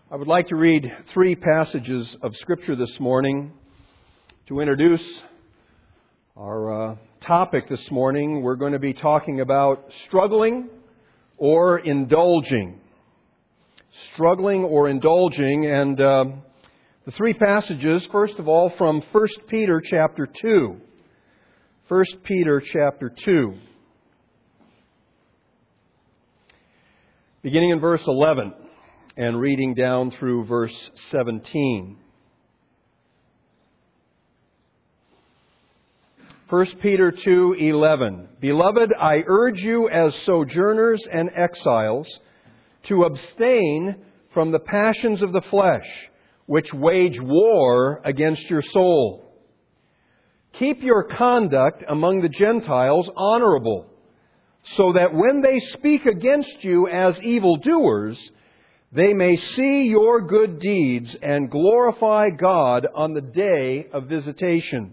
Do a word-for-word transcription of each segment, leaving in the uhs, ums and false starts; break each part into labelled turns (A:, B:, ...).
A: I would like to read three passages of Scripture this morning to introduce our uh, topic this morning. We're going to be talking about struggling or indulging. Struggling or indulging. And uh, the three passages, first of all, from First Peter chapter two. First Peter chapter two. Beginning in verse eleven. And reading down through verse seventeen. First Peter two eleven. Beloved, I urge you as sojourners and exiles to abstain from the passions of the flesh, which wage war against your soul. Keep your conduct among the Gentiles honorable, so that when they speak against you as evildoers, they may see your good deeds and glorify God on the day of visitation.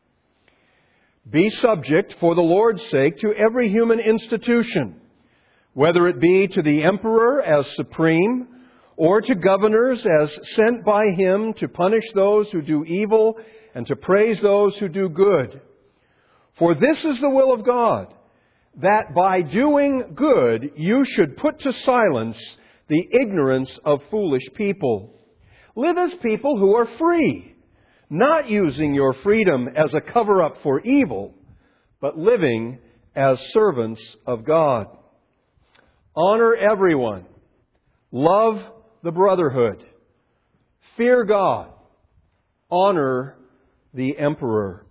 A: Be subject for the Lord's sake to every human institution, whether it be to the emperor as supreme, or to governors as sent by him to punish those who do evil and to praise those who do good. For this is the will of God, that by doing good you should put to silence the ignorance of foolish people. Live as people who are free, not using your freedom as a cover-up for evil, but living as servants of God. Honor everyone. Love the brotherhood. Fear God. Honor the emperor.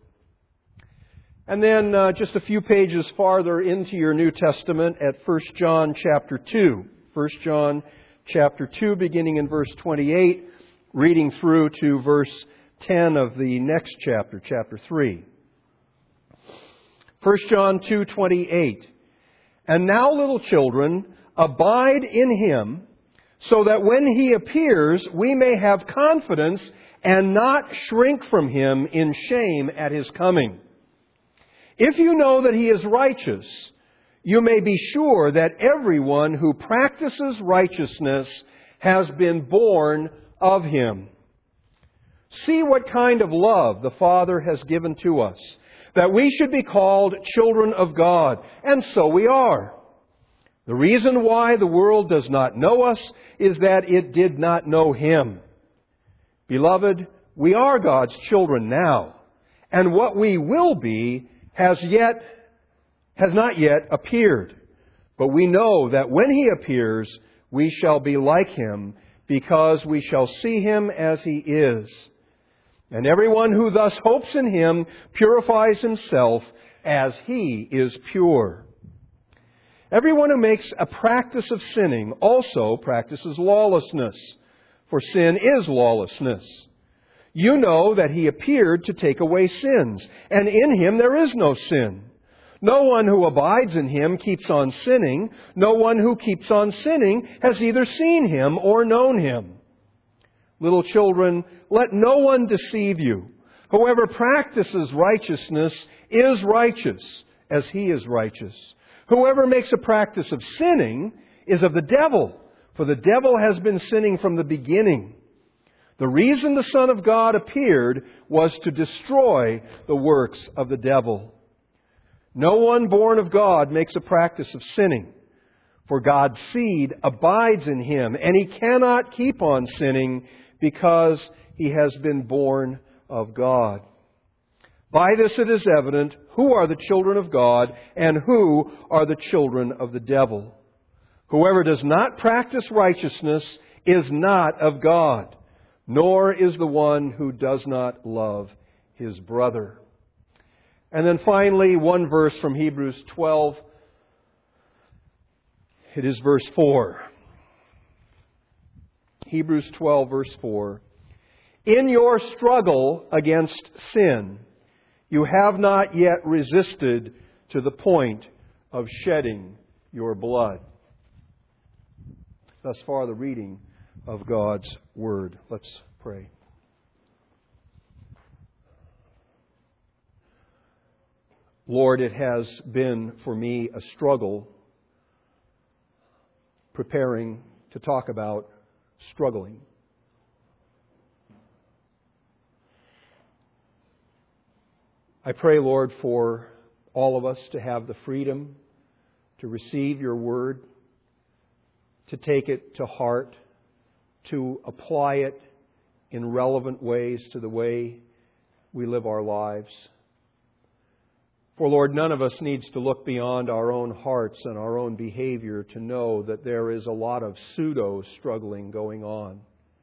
A: And then uh, just a few pages farther into your New Testament at First John chapter two. First John chapter two, beginning in verse twenty-eight, reading through to verse ten of the next chapter, chapter three. First John two twenty-eight. And now, little children, abide in Him, so that when He appears, we may have confidence and not shrink from Him in shame at His coming. If you know that He is righteous, you may be sure that everyone who practices righteousness has been born of Him. See what kind of love the Father has given to us, that we should be called children of God, and so we are. The reason why the world does not know us is that it did not know Him. Beloved, we are God's children now, and what we will be has yet has not yet appeared. But we know that when He appears, we shall be like Him, because we shall see Him as He is. And everyone who thus hopes in Him purifies himself as He is pure. Everyone who makes a practice of sinning also practices lawlessness, for sin is lawlessness. You know that He appeared to take away sins, and in Him there is no sin. No one who abides in Him keeps on sinning. No one who keeps on sinning has either seen Him or known Him. Little children, let no one deceive you. Whoever practices righteousness is righteous, as He is righteous. Whoever makes a practice of sinning is of the devil, for the devil has been sinning from the beginning. The reason the Son of God appeared was to destroy the works of the devil. No one born of God makes a practice of sinning, for God's seed abides in him, and he cannot keep on sinning because he has been born of God. By this it is evident who are the children of God and who are the children of the devil. Whoever does not practice righteousness is not of God, nor is the one who does not love his brother. And then finally, one verse from Hebrews twelve. It is verse four. Hebrews twelve, verse four. In your struggle against sin, you have not yet resisted to the point of shedding your blood. Thus far, the reading of God's Word. Let's pray. Lord, it has been for me a struggle preparing to talk about struggling. I pray, Lord, for all of us to have the freedom to receive your word, to take it to heart, to apply it in relevant ways to the way we live our lives. For, Lord, none of us needs to look beyond our own hearts and our own behavior to know that there is a lot of pseudo-struggling going on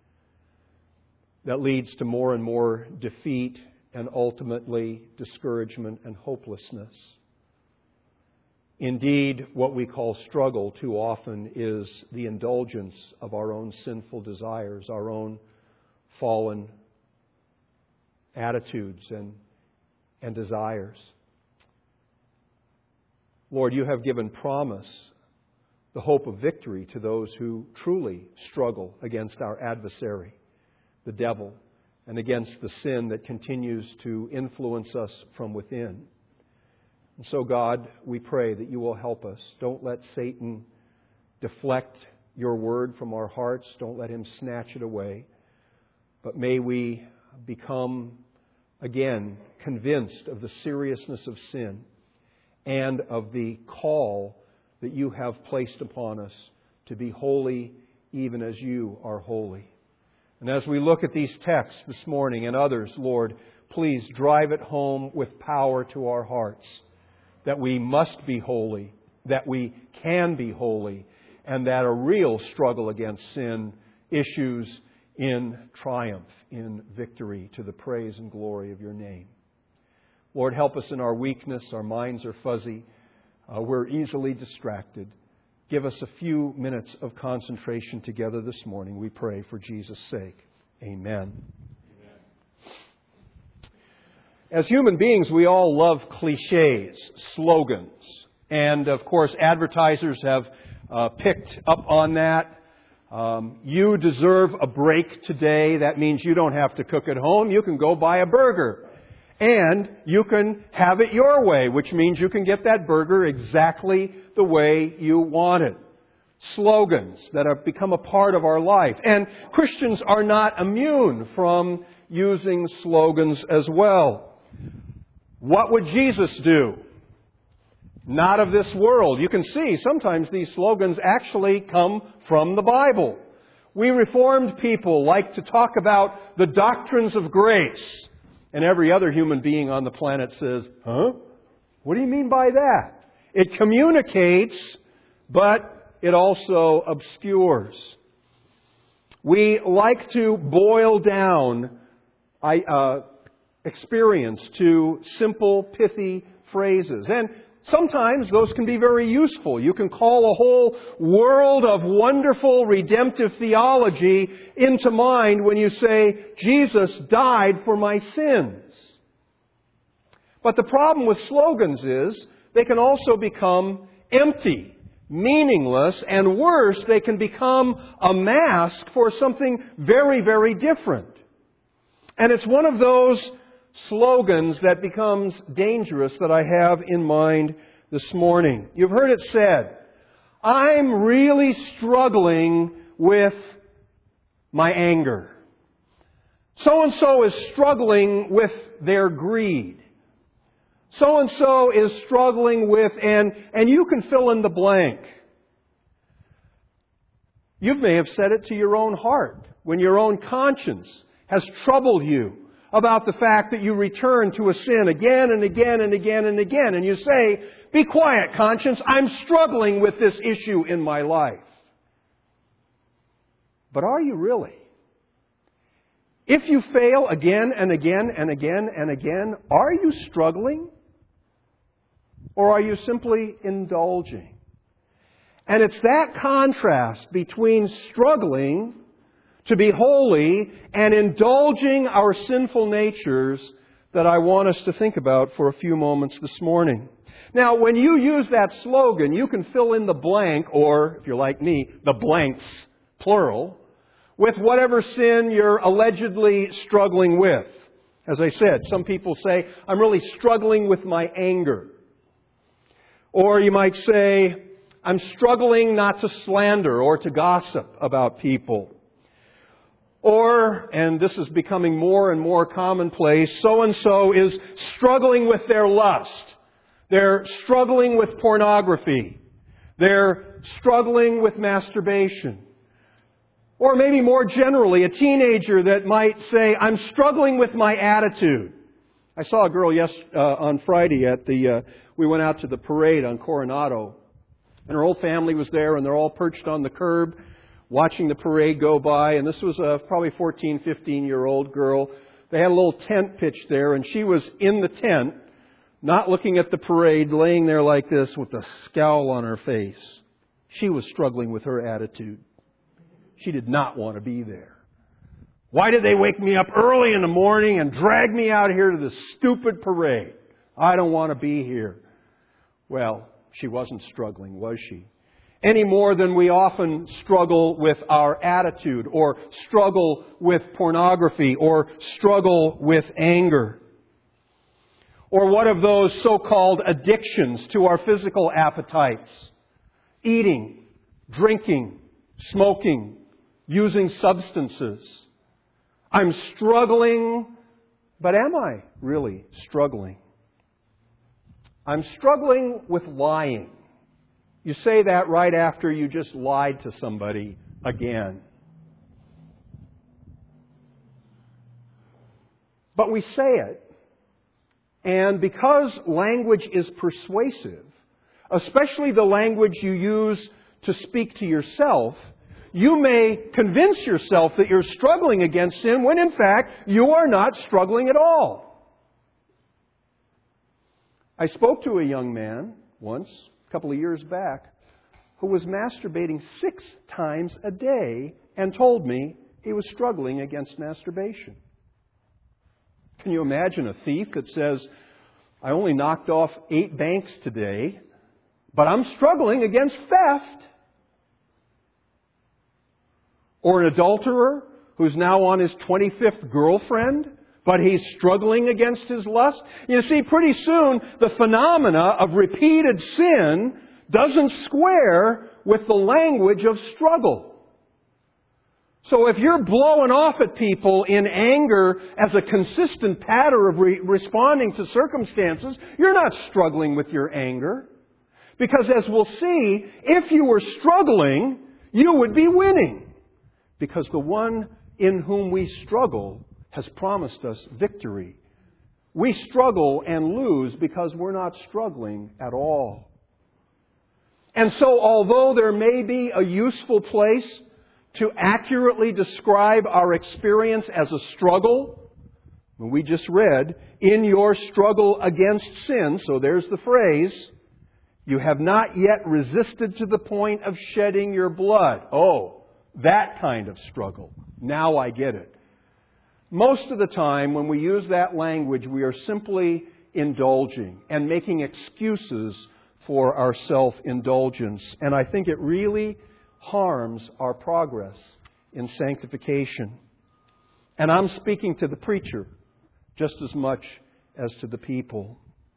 A: that leads to more and more defeat and ultimately discouragement and hopelessness. Indeed, what we call struggle too often is the indulgence of our own sinful desires, our own fallen attitudes and, and desires. Lord, you have given promise, the hope of victory to those who truly struggle against our adversary, the devil, and against the sin that continues to influence us from within. And so, God, we pray that you will help us. Don't let Satan deflect your word from our hearts. Don't let him snatch it away. But may we become, again, convinced of the seriousness of sin and of the call that you have placed upon us to be holy even as you are holy. And as we look at these texts this morning and others, Lord, please drive it home with power to our hearts that we must be holy, that we can be holy, and that a real struggle against sin issues in triumph, in victory, to the praise and glory of your name. Lord, help us in our weakness. Our minds are fuzzy. Uh, we're easily distracted. Give us a few minutes of concentration together this morning, we pray, for Jesus' sake. Amen. As human beings, we all love cliches, slogans. And, of course, advertisers have uh, picked up on that. Um, you deserve a break today. That means you don't have to cook at home. You can go buy a burger. And you can have it your way, which means you can get that burger exactly the way you want it. Slogans that have become a part of our life. And Christians are not immune from using slogans as well. What would Jesus do? Not of this world. You can see sometimes these slogans actually come from the Bible. We Reformed people like to talk about the doctrines of grace. And every other human being on the planet says, huh? What do you mean by that? It communicates, but it also obscures. We like to boil down uh, experience to simple, pithy phrases. And sometimes those can be very useful. You can call a whole world of wonderful redemptive theology into mind when you say, Jesus died for my sins. But the problem with slogans is they can also become empty, meaningless, and worse, they can become a mask for something very, very different. And it's one of those slogans that becomes dangerous that I have in mind this morning. You've heard it said, I'm really struggling with my anger. So-and-so is struggling with their greed. So-and-so is struggling with, and, and you can fill in the blank. You may have said it to your own heart when your own conscience has troubled you about the fact that you return to a sin again and again and again and again. And you say, be quiet, conscience, I'm struggling with this issue in my life. But are you really? If you fail again and again and again and again, are you struggling? Or are you simply indulging? And it's that contrast between struggling to be holy and indulging our sinful natures that I want us to think about for a few moments this morning. Now, when you use that slogan, you can fill in the blank, or, if you're like me, the blanks, plural, with whatever sin you're allegedly struggling with. As I said, some people say, I'm really struggling with my anger. Or you might say, I'm struggling not to slander or to gossip about people. Or, and this is becoming more and more commonplace, so-and-so is struggling with their lust. They're struggling with pornography. They're struggling with masturbation. Or maybe more generally, a teenager that might say, I'm struggling with my attitude. I saw a girl yes uh, on Friday at the, uh, we went out to the parade on Coronado. And her whole family was there, and they're all perched on the curb watching the parade go by. And this was a probably fourteen, fifteen-year-old girl. They had a little tent pitched there, and she was in the tent, not looking at the parade, laying there like this with a scowl on her face. She was struggling with her attitude. She did not want to be there. Why did they wake me up early in the morning and drag me out here to this stupid parade? I don't want to be here. Well, she wasn't struggling, was she? Any more than we often struggle with our attitude, or struggle with pornography, or struggle with anger. Or what of those so-called addictions to our physical appetites? Eating, drinking, smoking, using substances. I'm struggling, but am I really struggling? I'm struggling with lying. You say that right after you just lied to somebody again. But we say it, and because language is persuasive, especially the language you use to speak to yourself, you may convince yourself that you're struggling against sin when in fact you are not struggling at all. I spoke to a young man once, a couple of years back, who was masturbating six times a day and told me he was struggling against masturbation. Can you imagine a thief that says, I only knocked off eight banks today, but I'm struggling against theft? Or an adulterer who's now on his twenty-fifth girlfriend, but he's struggling against his lust? You see, pretty soon the phenomena of repeated sin doesn't square with the language of struggle. So if you're blowing off at people in anger as a consistent pattern of re- responding to circumstances, you're not struggling with your anger. Because as we'll see, if you were struggling, you would be winning. Because the one in whom we struggle has promised us victory. We struggle and lose because we're not struggling at all. And so although there may be a useful place to accurately describe our experience as a struggle, we just read, in your struggle against sin, so there's the phrase, you have not yet resisted to the point of shedding your blood. Oh, that kind of struggle. Now I get it. Most of the time when we use that language, we are simply indulging and making excuses for our self-indulgence. And I think it really harms our progress in sanctification. And I'm speaking to the preacher just as much as to the people.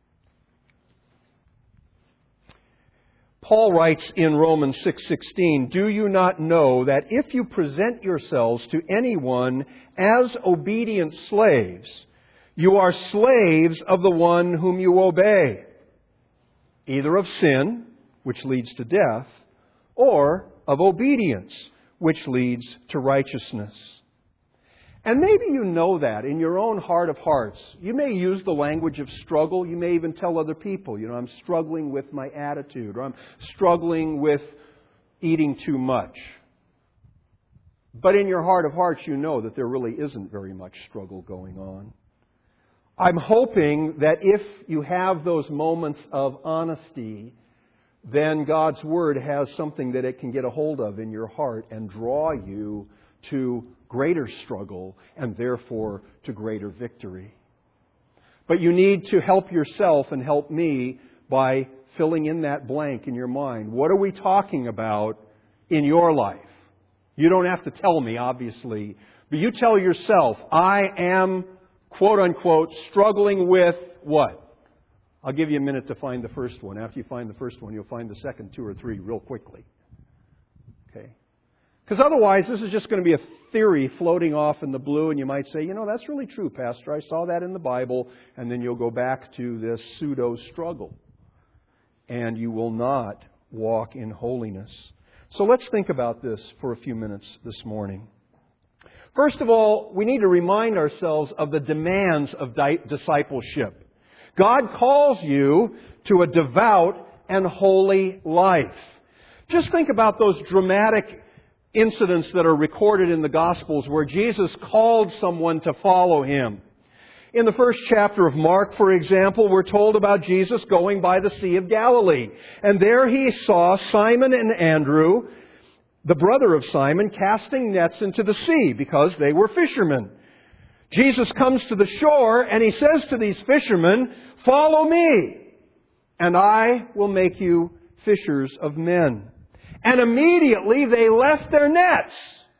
A: Paul writes in Romans six sixteen, do you not know that if you present yourselves to anyone as obedient slaves, you are slaves of the one whom you obey, either of sin, which leads to death, or of obedience, which leads to righteousness. And maybe you know that in your own heart of hearts. You may use the language of struggle. You may even tell other people, you know, I'm struggling with my attitude, or I'm struggling with eating too much. But in your heart of hearts, you know that there really isn't very much struggle going on. I'm hoping that if you have those moments of honesty, then God's Word has something that it can get a hold of in your heart and draw you to greater struggle and therefore to greater victory. But you need to help yourself and help me by filling in that blank in your mind. What are we talking about in your life? You don't have to tell me, obviously, but you tell yourself, I am, quote unquote, struggling with what? I'll give you a minute to find the first one. After you find the first one, you'll find the second two or three real quickly. Okay? Because otherwise, this is just going to be a theory floating off in the blue, and you might say, you know, that's really true, Pastor. I saw that in the Bible, and then you'll go back to this pseudo-struggle. And you will not walk in holiness. So let's think about this for a few minutes this morning. First of all, we need to remind ourselves of the demands of di- discipleship. God calls you to a devout and holy life. Just think about those dramatic incidents that are recorded in the Gospels where Jesus called someone to follow Him. In the first chapter of Mark, for example, we're told about Jesus going by the Sea of Galilee. And there He saw Simon and Andrew, the brother of Simon, casting nets into the sea because they were fishermen. Jesus comes to the shore and He says to these fishermen, "Follow me, and I will make you fishers of men." And immediately they left their nets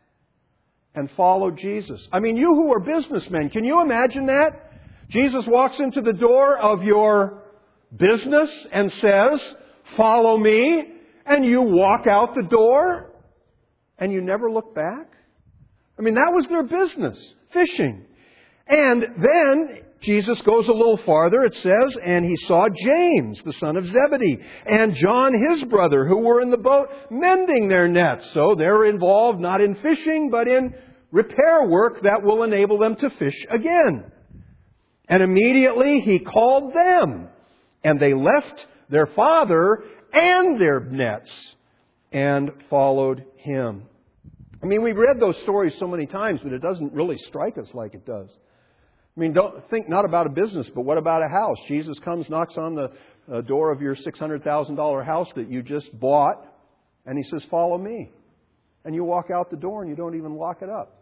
A: and followed Jesus. I mean, you who are businessmen, can you imagine that? Jesus walks into the door of your business and says, "Follow me," and you walk out the door and you never look back? I mean, that was their business, fishing. And then Jesus goes a little farther, it says, and He saw James, the son of Zebedee, and John, his brother, who were in the boat mending their nets. So they're involved not in fishing, but in repair work that will enable them to fish again. And immediately He called them, and they left their father and their nets and followed Him. I mean, we've read those stories so many times that it doesn't really strike us like it does. I mean, don't think not about a business, but what about a house? Jesus comes, knocks on the uh, door of your six hundred thousand dollars house that you just bought, and He says, "Follow me." And you walk out the door and you don't even lock it up.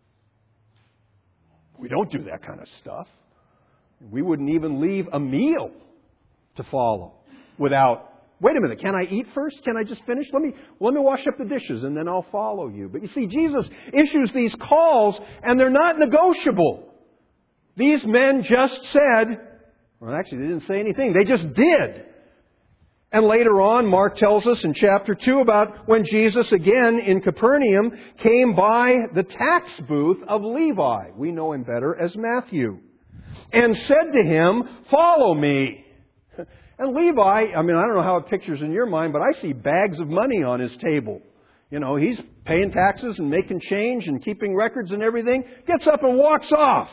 A: We don't do that kind of stuff. We wouldn't even leave a meal to follow without, wait a minute, can I eat first? Can I just finish? Let me, let me wash up the dishes and then I'll follow you. But you see, Jesus issues these calls and they're not negotiable. These men just said, well, actually they didn't say anything. They just did. And later on, Mark tells us in chapter two about when Jesus, again in Capernaum, came by the tax booth of Levi. We know him better as Matthew. And said to him, "Follow me." And Levi, I mean, I don't know how it pictures in your mind, but I see bags of money on his table. You know, he's paying taxes and making change and keeping records and everything. Gets up and walks off.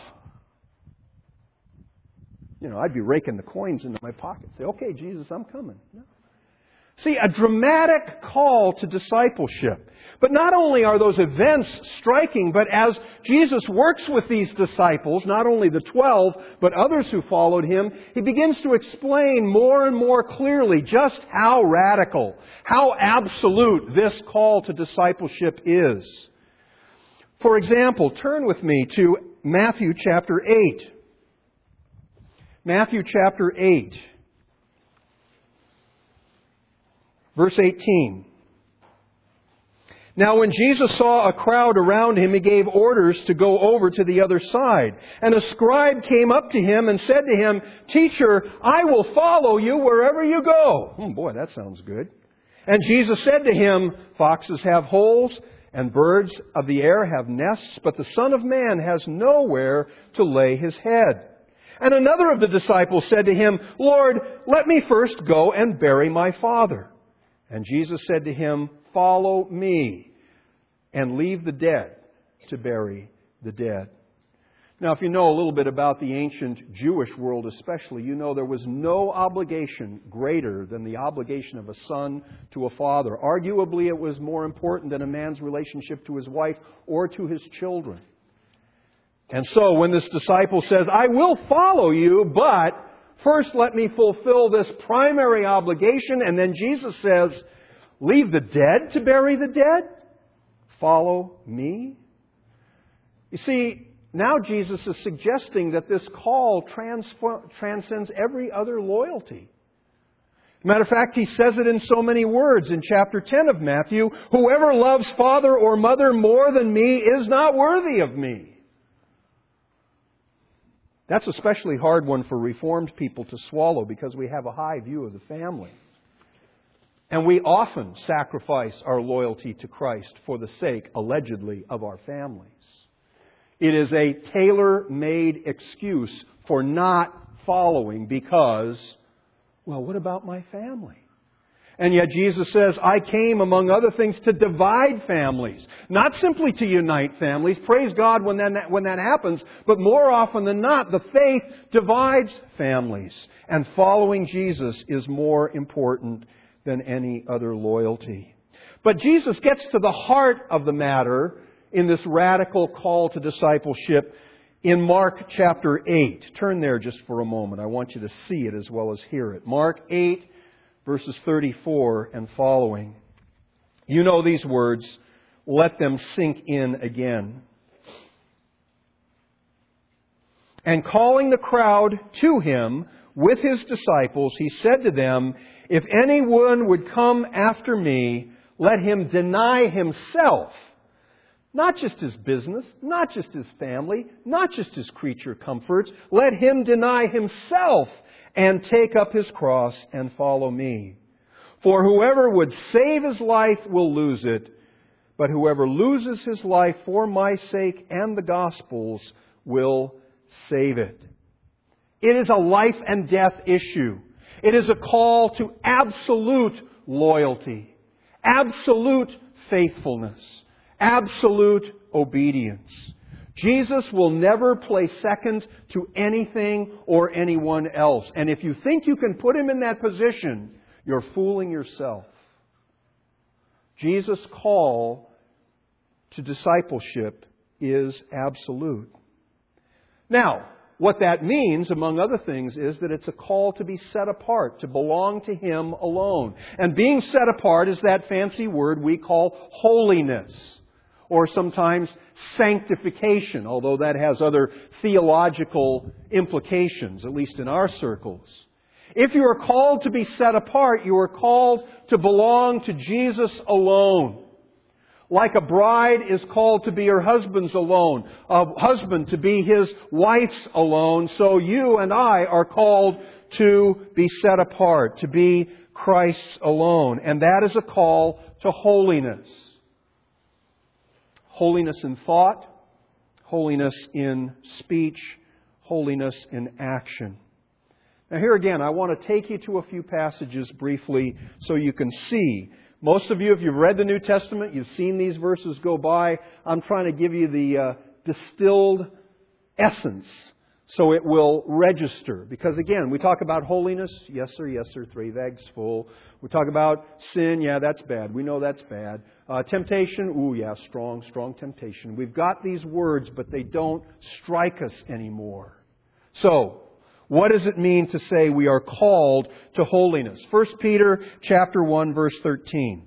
A: You know, I'd be raking the coins into my pocket. Say, "Okay, Jesus, I'm coming." No. See, a dramatic call to discipleship. But not only are those events striking, but as Jesus works with these disciples, not only the twelve, but others who followed Him, He begins to explain more and more clearly just how radical, how absolute this call to discipleship is. For example, turn with me to Matthew chapter eight. Matthew chapter eight. Verse eighteen. Now when Jesus saw a crowd around Him, He gave orders to go over to the other side. And a scribe came up to Him and said to Him, "Teacher, I will follow you wherever you go." Oh boy, that sounds good. And Jesus said to him, "Foxes have holes, and birds of the air have nests, but the Son of Man has nowhere to lay His head." And another of the disciples said to Him, "Lord, let me first go and bury my father." And Jesus said to him, "Follow me, and leave the dead to bury the dead." Now, if you know a little bit about the ancient Jewish world especially, you know there was no obligation greater than the obligation of a son to a father. Arguably, it was more important than a man's relationship to his wife or to his children. And so when this disciple says, "I will follow you, but first let me fulfill this primary obligation," and then Jesus says, "Leave the dead to bury the dead? Follow me?" You see, now Jesus is suggesting that this call transfer, transcends every other loyalty. Matter of fact, He says it in so many words in chapter ten of Matthew, "Whoever loves father or mother more than me is not worthy of me." That's an especially hard one for Reformed people to swallow because we have a high view of the family. And we often sacrifice our loyalty to Christ for the sake, allegedly, of our families. It is a tailor-made excuse for not following because, well, what about my family? And yet Jesus says, I came, among other things, to divide families. Not simply to unite families. Praise God when that, when that happens. But more often than not, the faith divides families. And following Jesus is more important than any other loyalty. But Jesus gets to the heart of the matter in this radical call to discipleship in Mark chapter eight. Turn there just for a moment. I want you to see it as well as hear it. Mark eight, verses thirty-four and following. You know these words. Let them sink in again. And calling the crowd to Him with His disciples, He said to them, if anyone would come after me, let him deny himself. Not just his business, not just his family, not just his creature comforts. Let him deny himself and take up his cross and follow me. For whoever would save his life will lose it, but whoever loses his life for my sake and the gospel's will save it. It is a life and death issue. It is a call to absolute loyalty, absolute faithfulness, absolute obedience. Jesus will never play second to anything or anyone else. And if you think you can put Him in that position, you're fooling yourself. Jesus' call to discipleship is absolute. Now, what that means, among other things, is that it's a call to be set apart, to belong to Him alone. And being set apart is that fancy word we call holiness, or sometimes sanctification, although that has other theological implications, at least in our circles. If you are called to be set apart, you are called to belong to Jesus alone. Like a bride is called to be her husband's alone, a husband to be his wife's alone, so you and I are called to be set apart, to be Christ's alone. And that is a call to holiness. Holiness in thought, holiness in speech, holiness in action. Now here again, I want to take you to a few passages briefly so you can see. Most of you, if you've read the New Testament, you've seen these verses go by. I'm trying to give you the uh, distilled essence so it will register. Because again, we talk about holiness. Yes, sir, yes, sir, three bags full. We talk about sin. Yeah, that's bad. We know that's bad. Uh, temptation. Ooh, yeah, strong, strong temptation. We've got these words, but they don't strike us anymore. So, what does it mean to say we are called to holiness? First Peter chapter one, verse thirteen.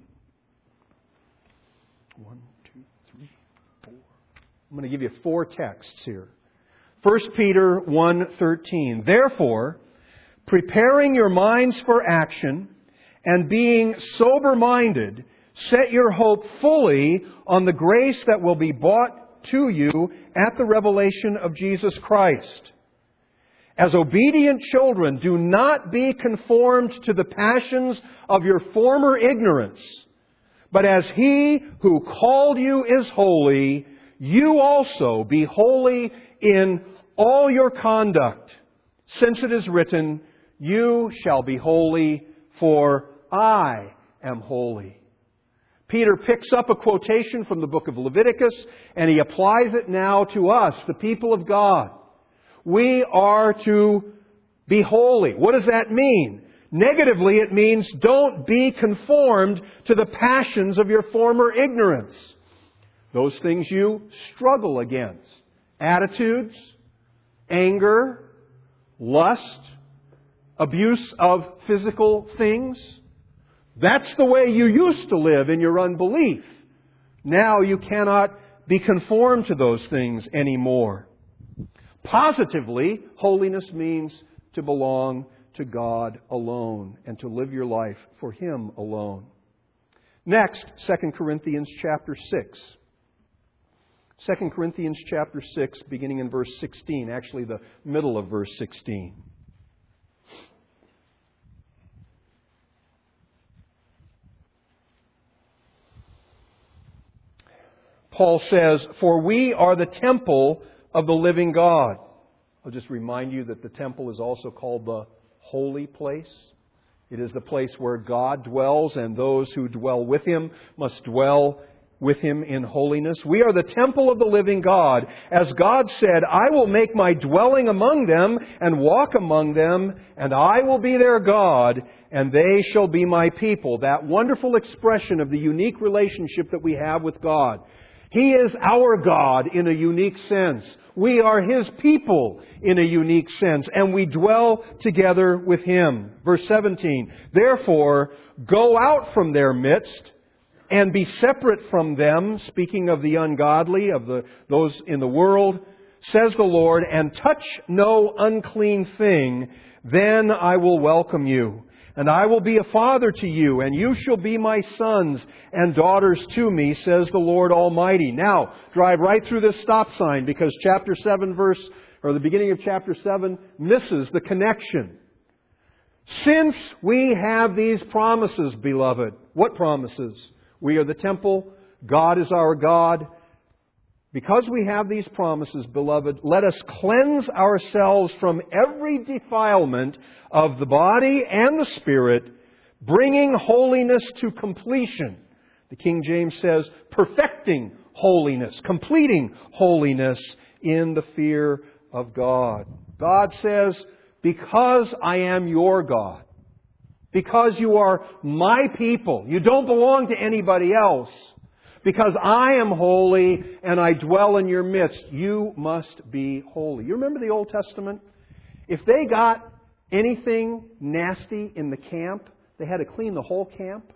A: One, two, three, four. I'm going to give you four texts here. First Peter one thirteen. Therefore, preparing your minds for action and being sober-minded, set your hope fully on the grace that will be brought to you at the revelation of Jesus Christ. As obedient children, do not be conformed to the passions of your former ignorance, but as He who called you is holy, you also be holy in all your conduct, since it is written, you shall be holy, for I am holy. Peter picks up a quotation from the book of Leviticus, and he applies it now to us, the people of God. We are to be holy. What does that mean? Negatively, it means don't be conformed to the passions of your former ignorance. Those things you struggle against. Attitudes, anger, lust, abuse of physical things. That's the way you used to live in your unbelief. Now you cannot be conformed to those things anymore. Positively, holiness means to belong to God alone and to live your life for Him alone. Next, Second Corinthians chapter six. Second Corinthians chapter six, beginning in verse sixteen, actually the middle of verse sixteen. Paul says, "For we are the temple of the living God." I'll just remind you that the temple is also called the holy place. It is the place where God dwells, and those who dwell with Him must dwell with Him in holiness. We are the temple of the living God. As God said, "I will make my dwelling among them and walk among them, and I will be their God, and they shall be my people." That wonderful expression of the unique relationship that we have with God. He is our God in a unique sense. We are His people in a unique sense, and we dwell together with Him. Verse seventeen, "Therefore, go out from their midst, and be separate from them," speaking of the ungodly, of the those in the world, "says the Lord, and touch no unclean thing, then I will welcome you. And I will be a father to you, and you shall be my sons and daughters to me, says the Lord Almighty." Now, drive right through this stop sign, because chapter seven verse, or the beginning of chapter seven misses the connection. Since we have these promises, beloved, what promises? We are the temple. God is our God. Because we have these promises, beloved, let us cleanse ourselves from every defilement of the body and the spirit, bringing holiness to completion. The King James says, perfecting holiness, completing holiness in the fear of God. God says, because I am your God, because you are my people, you don't belong to anybody else, because I am holy and I dwell in your midst, you must be holy. You remember the Old Testament? If they got anything nasty in the camp, they had to clean the whole camp.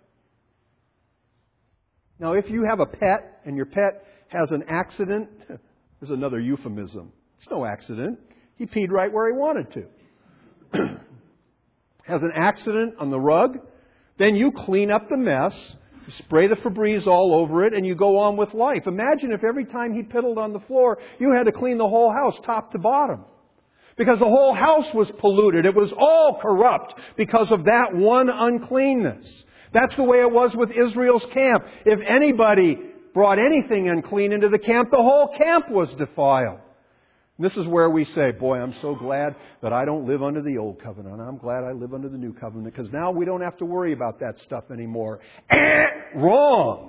A: Now, if you have a pet and your pet has an accident, there's another euphemism. It's no accident. He peed right where he wanted to. Has an accident on the rug, then you clean up the mess, you spray the Febreze all over it, and you go on with life. Imagine if every time he piddled on the floor, you had to clean the whole house top to bottom. Because the whole house was polluted. It was all corrupt because of that one uncleanness. That's the way it was with Israel's camp. If anybody brought anything unclean into the camp, the whole camp was defiled. This is where we say, boy, I'm so glad that I don't live under the old covenant. I'm glad I live under the new covenant, because now we don't have to worry about that stuff anymore. Eh, wrong.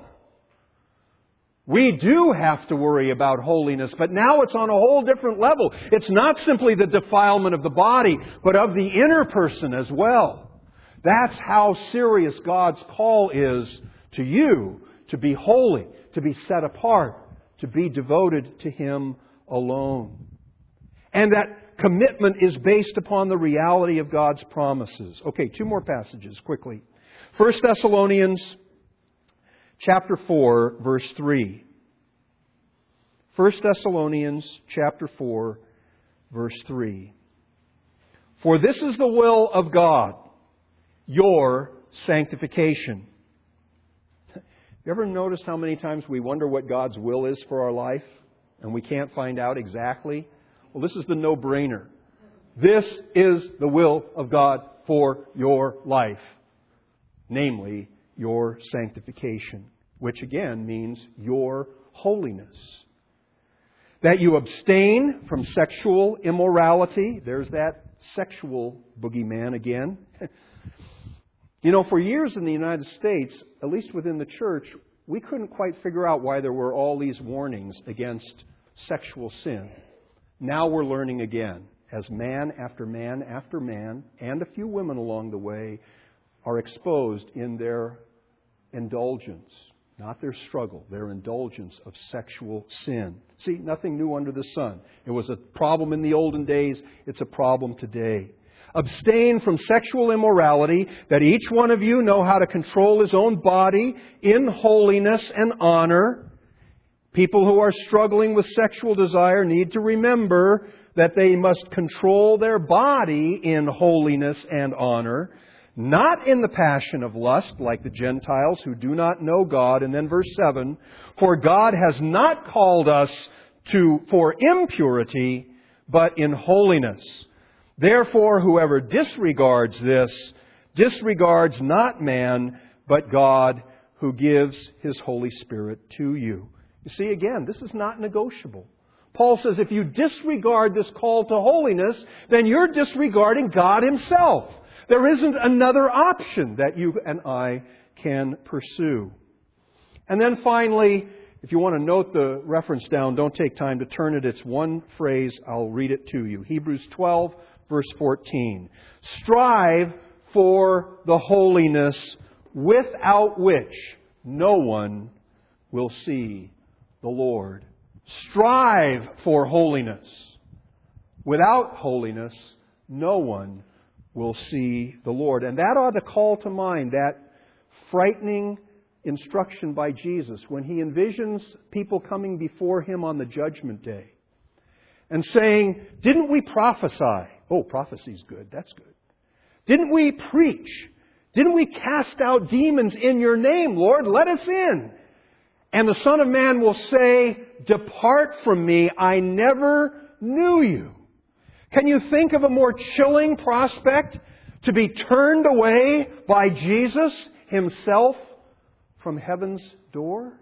A: We do have to worry about holiness, but now it's on a whole different level. It's not simply the defilement of the body, but of the inner person as well. That's how serious God's call is to you, to be holy, to be set apart, to be devoted to Him alone. And that commitment is based upon the reality of God's promises. Okay, two more passages quickly. First Thessalonians chapter four, verse three. First Thessalonians chapter four, verse three. "For this is the will of God, your sanctification." You ever notice how many times we wonder what God's will is for our life, and we can't find out exactly? Well, this is the no-brainer. This is the will of God for your life. Namely, your sanctification. Which again means your holiness. That you abstain from sexual immorality. There's that sexual boogeyman again. You know, for years in the United States, at least within the church, we couldn't quite figure out why there were all these warnings against sexual sin. Now we're learning again, as man after man after man, and a few women along the way, are exposed in their indulgence, not their struggle, their indulgence of sexual sin. See, nothing new under the sun. It was a problem in the olden days. It's a problem today. Abstain from sexual immorality, that each one of you know how to control his own body in holiness and honor. People who are struggling with sexual desire need to remember that they must control their body in holiness and honor, not in the passion of lust like the Gentiles who do not know God. And then verse seven, "For God has not called us to for impurity, but in holiness. Therefore, whoever disregards this, disregards not man, but God, who gives His Holy Spirit to you." You see, again, this is not negotiable. Paul says if you disregard this call to holiness, then you're disregarding God Himself. There isn't another option that you and I can pursue. And then finally, if you want to note the reference down, don't take time to turn it. It's one phrase. I'll read it to you. Hebrews twelve, verse fourteen. Strive for the holiness without which no one will see the Lord. Strive for holiness. Without holiness, no one will see the Lord. And that ought to call to mind that frightening instruction by Jesus when He envisions people coming before Him on the judgment day and saying, didn't we prophesy? Oh, prophecy's good. That's good. Didn't we preach? Didn't we cast out demons in Your name, Lord? Let us in. And the Son of Man will say, depart from me, I never knew you. Can you think of a more chilling prospect to be turned away by Jesus Himself from heaven's door?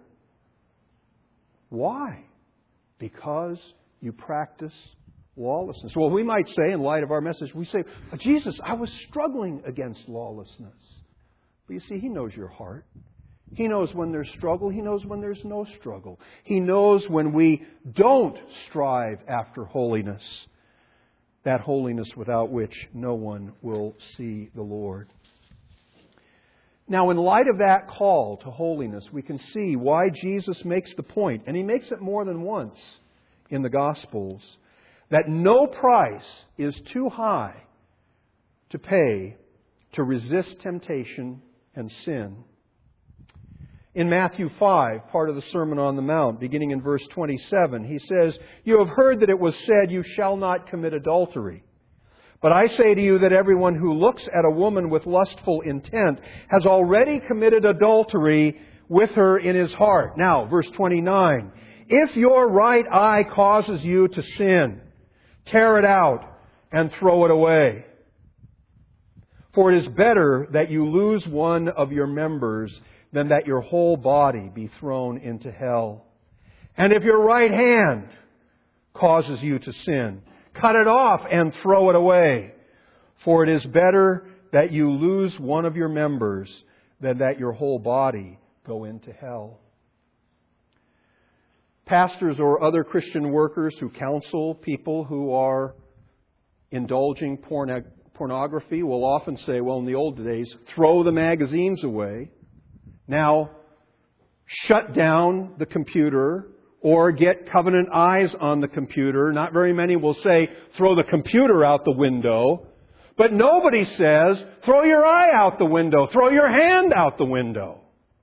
A: Why? Because you practice lawlessness. Well, we might say, in light of our message, we say, Jesus, I was struggling against lawlessness. But you see, He knows your heart. He knows when there's struggle. He knows when there's no struggle. He knows when we don't strive after holiness. That holiness without which no one will see the Lord. Now, in light of that call to holiness, we can see why Jesus makes the point, and He makes it more than once in the Gospels, that no price is too high to pay to resist temptation and sin. In Matthew five, part of the Sermon on the Mount, beginning in verse twenty-seven, He says, you have heard that it was said, you shall not commit adultery. But I say to you that everyone who looks at a woman with lustful intent has already committed adultery with her in his heart. Now, verse twenty-nine, if your right eye causes you to sin, tear it out and throw it away. For it is better that you lose one of your members than that your whole body be thrown into hell. And if your right hand causes you to sin, cut it off and throw it away. For it is better that you lose one of your members than that your whole body go into hell. Pastors or other Christian workers who counsel people who are indulging porn- pornography will often say, well, in the old days, throw the magazines away. Now, shut down the computer or get covenant eyes on the computer. Not very many will say, throw the computer out the window. But nobody says, throw your eye out the window, throw your hand out the window.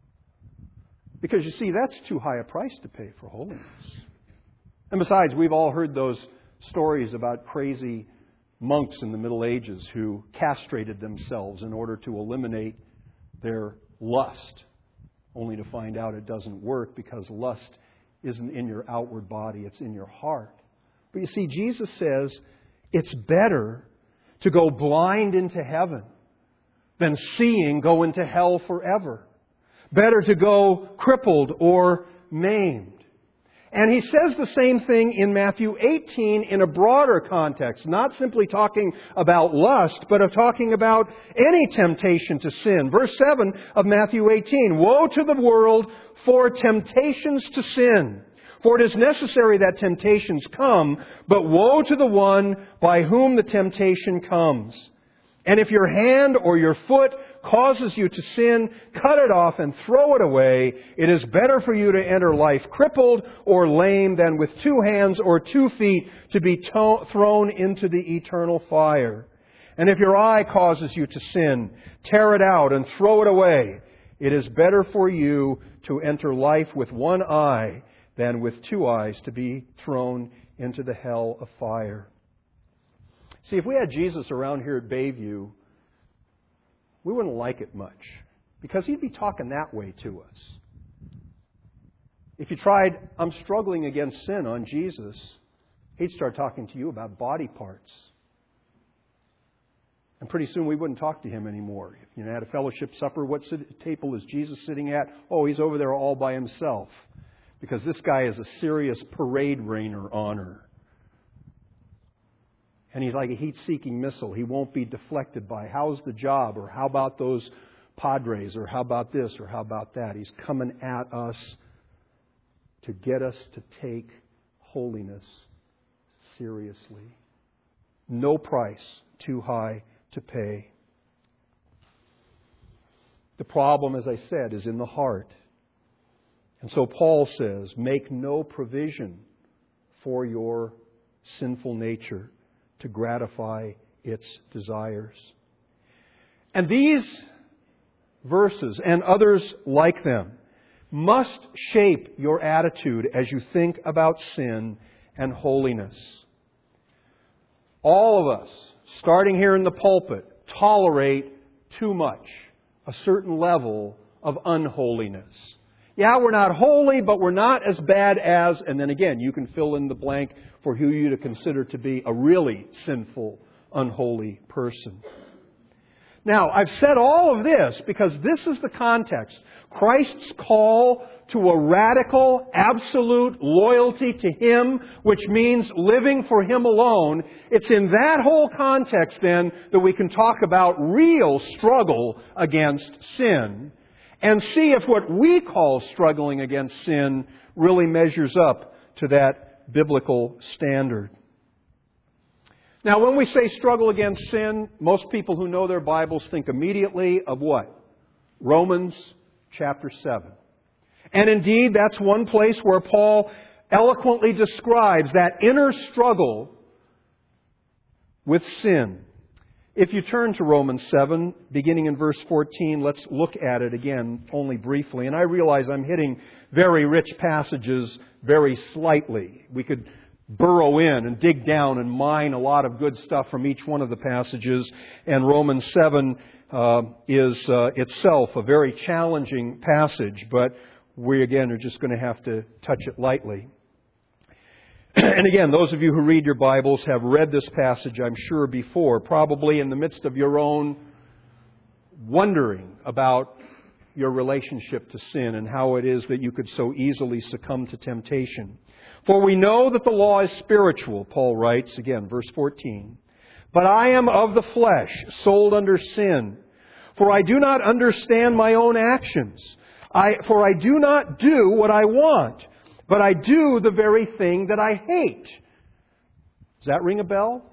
A: Because you see, that's too high a price to pay for holiness. And besides, we've all heard those stories about crazy monks in the Middle Ages who castrated themselves in order to eliminate their lust, only to find out it doesn't work because lust isn't in your outward body, it's in your heart. But you see, Jesus says it's better to go blind into heaven than seeing go into hell forever. Better to go crippled or maimed. And He says the same thing in Matthew eighteen in a broader context, not simply talking about lust, but of talking about any temptation to sin. Verse seven of Matthew eighteen, woe to the world for temptations to sin. For it is necessary that temptations come, but woe to the one by whom the temptation comes. And if your hand or your foot causes you to sin, cut it off and throw it away. It is better for you to enter life crippled or lame than with two hands or two feet to be to- thrown into the eternal fire. And if your eye causes you to sin, tear it out and throw it away. It is better for you to enter life with one eye than with two eyes to be thrown into the hell of fire. See, if we had Jesus around here at Bayview, we wouldn't like it much because He'd be talking that way to us. If you tried, I'm struggling against sin on Jesus, He'd start talking to you about body parts. And pretty soon we wouldn't talk to Him anymore. If you had a fellowship supper, what table is Jesus sitting at? Oh, He's over there all by Himself. because this guy is a serious parade rainer on her. And he's like a heat-seeking missile. He won't be deflected by, how's the job? Or how about those Padres? Or how about this? Or how about that? He's coming at us to get us to take holiness seriously. No price too high to pay. The problem, as I said, is in the heart. And so Paul says, make no provision for your sinful nature to gratify its desires. And these verses and others like them must shape your attitude as you think about sin and holiness. All of us, starting here in the pulpit, tolerate too much, a certain level of unholiness. Yeah, we're not holy, but we're not as bad as, and then again, you can fill in the blank for who you to consider to be a really sinful, unholy person. Now, I've said all of this because this is the context. Christ's call to a radical, absolute loyalty to Him, which means living for Him alone. It's in that whole context, then, that we can talk about real struggle against sin and see if what we call struggling against sin really measures up to that biblical standard. Now, when we say struggle against sin, most people who know their Bibles think immediately of what? Romans chapter seven. And indeed, that's one place where Paul eloquently describes that inner struggle with sin. If you turn to Romans seven, beginning in verse fourteen, let's look at it again, only briefly. And I realize I'm hitting very rich passages very slightly. We could burrow in and dig down and mine a lot of good stuff from each one of the passages. And Romans seven uh, is uh, itself a very challenging passage, but we again are just going to have to touch it lightly. And again, those of you who read your Bibles have read this passage, I'm sure, before, probably in the midst of your own wondering about your relationship to sin and how it is that you could so easily succumb to temptation. For we know that the law is spiritual, Paul writes, again, verse fourteen. But I am of the flesh, sold under sin. For I do not understand my own actions. I, for I do not do what I want, but I do the very thing that I hate. Does that ring a bell?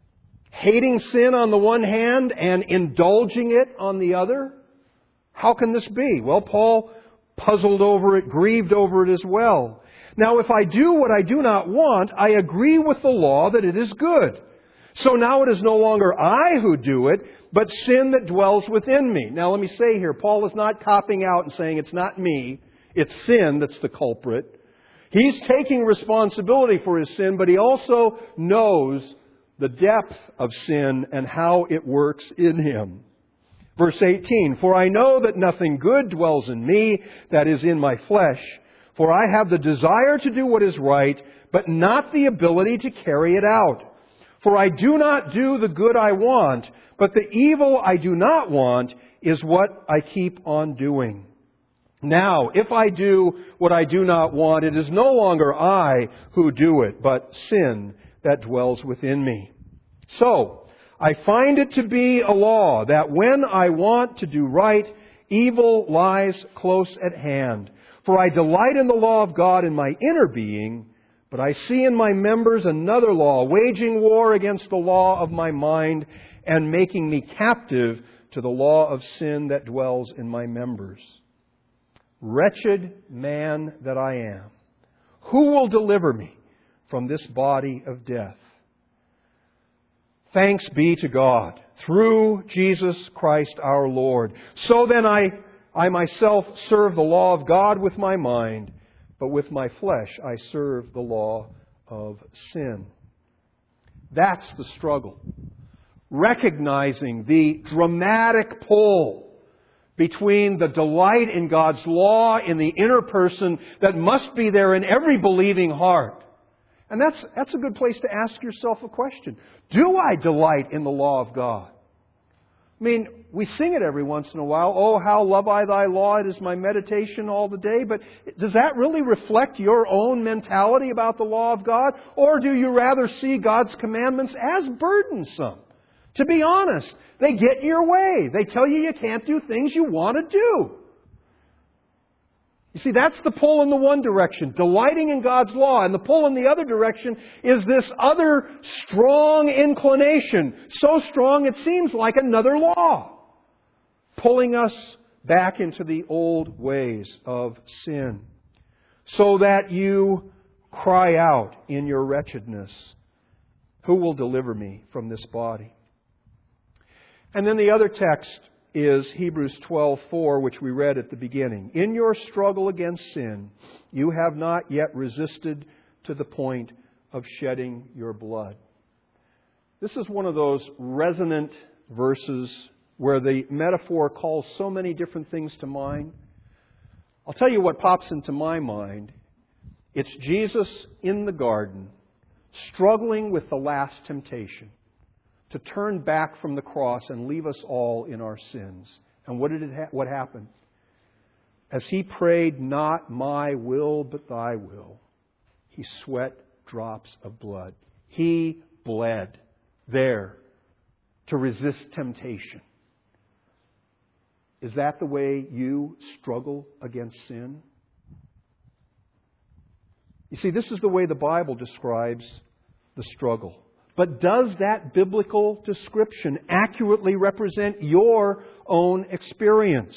A: Hating sin on the one hand and indulging it on the other? How can this be? Well, Paul puzzled over it, grieved over it as well. Now, if I do what I do not want, I agree with the law that it is good. So now it is no longer I who do it, but sin that dwells within me. Now let me say here, Paul is not copping out and saying it's not me, it's sin that's the culprit. He's taking responsibility for his sin, but he also knows the depth of sin and how it works in him. Verse eighteen, For I know that nothing good dwells in me, that is in my flesh. For I have the desire to do what is right, but not the ability to carry it out. For I do not do the good I want, but the evil I do not want is what I keep on doing. Now, if I do what I do not want, it is no longer I who do it, but sin that dwells within me. So, I find it to be a law that when I want to do right, evil lies close at hand. For I delight in the law of God in my inner being, but I see in my members another law, waging war against the law of my mind and making me captive to the law of sin that dwells in my members. Wretched man that I am, who will deliver me from this body of death? Thanks be to God, through Jesus Christ our Lord. So then I, I myself serve the law of God with my mind, but with my flesh I serve the law of sin. That's the struggle. Recognizing the dramatic pull between the delight in God's law in the inner person that must be there in every believing heart. And that's, that's a good place to ask yourself a question. Do I delight in the law of God? I mean, we sing it every once in a while. Oh, how love I thy law. It is my meditation all the day. But does that really reflect your own mentality about the law of God? Or do you rather see God's commandments as burdensome? To be honest, they get in your way. They tell you you can't do things you want to do. You see, that's the pull in the one direction, delighting in God's law. And the pull in the other direction is this other strong inclination, so strong it seems like another law, pulling us back into the old ways of sin, so that you cry out in your wretchedness, "Who will deliver me from this body?" And then the other text is Hebrews twelve four, which we read at the beginning. "In your struggle against sin, you have not yet resisted to the point of shedding your blood." This is one of those resonant verses where the metaphor calls so many different things to mind. I'll tell you what pops into my mind. It's Jesus in the garden, struggling with the last temptation to turn back from the cross and leave us all in our sins. And what did it ha- what happened? As He prayed, "Not my will, but thy will," He sweat drops of blood. He bled there to resist temptation. Is that the way you struggle against sin? You see, this is the way the Bible describes the struggle. But does that biblical description accurately represent your own experience?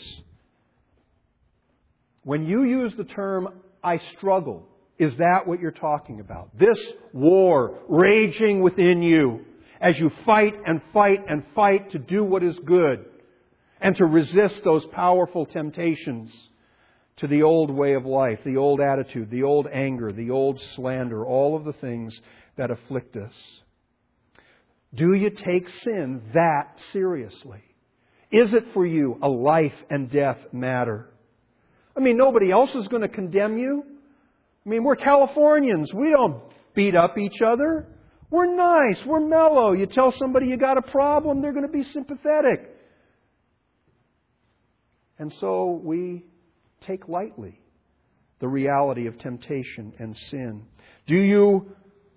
A: When you use the term, "I struggle," is that what you're talking about? This war raging within you as you fight and fight and fight to do what is good and to resist those powerful temptations to the old way of life, the old attitude, the old anger, the old slander, all of the things that afflict us. Do you take sin that seriously? Is it for you a life and death matter? I mean, nobody else is going to condemn you. I mean, we're Californians. We don't beat up each other. We're nice. We're mellow. You tell somebody you got a problem, they're going to be sympathetic. And so we take lightly the reality of temptation and sin. Do you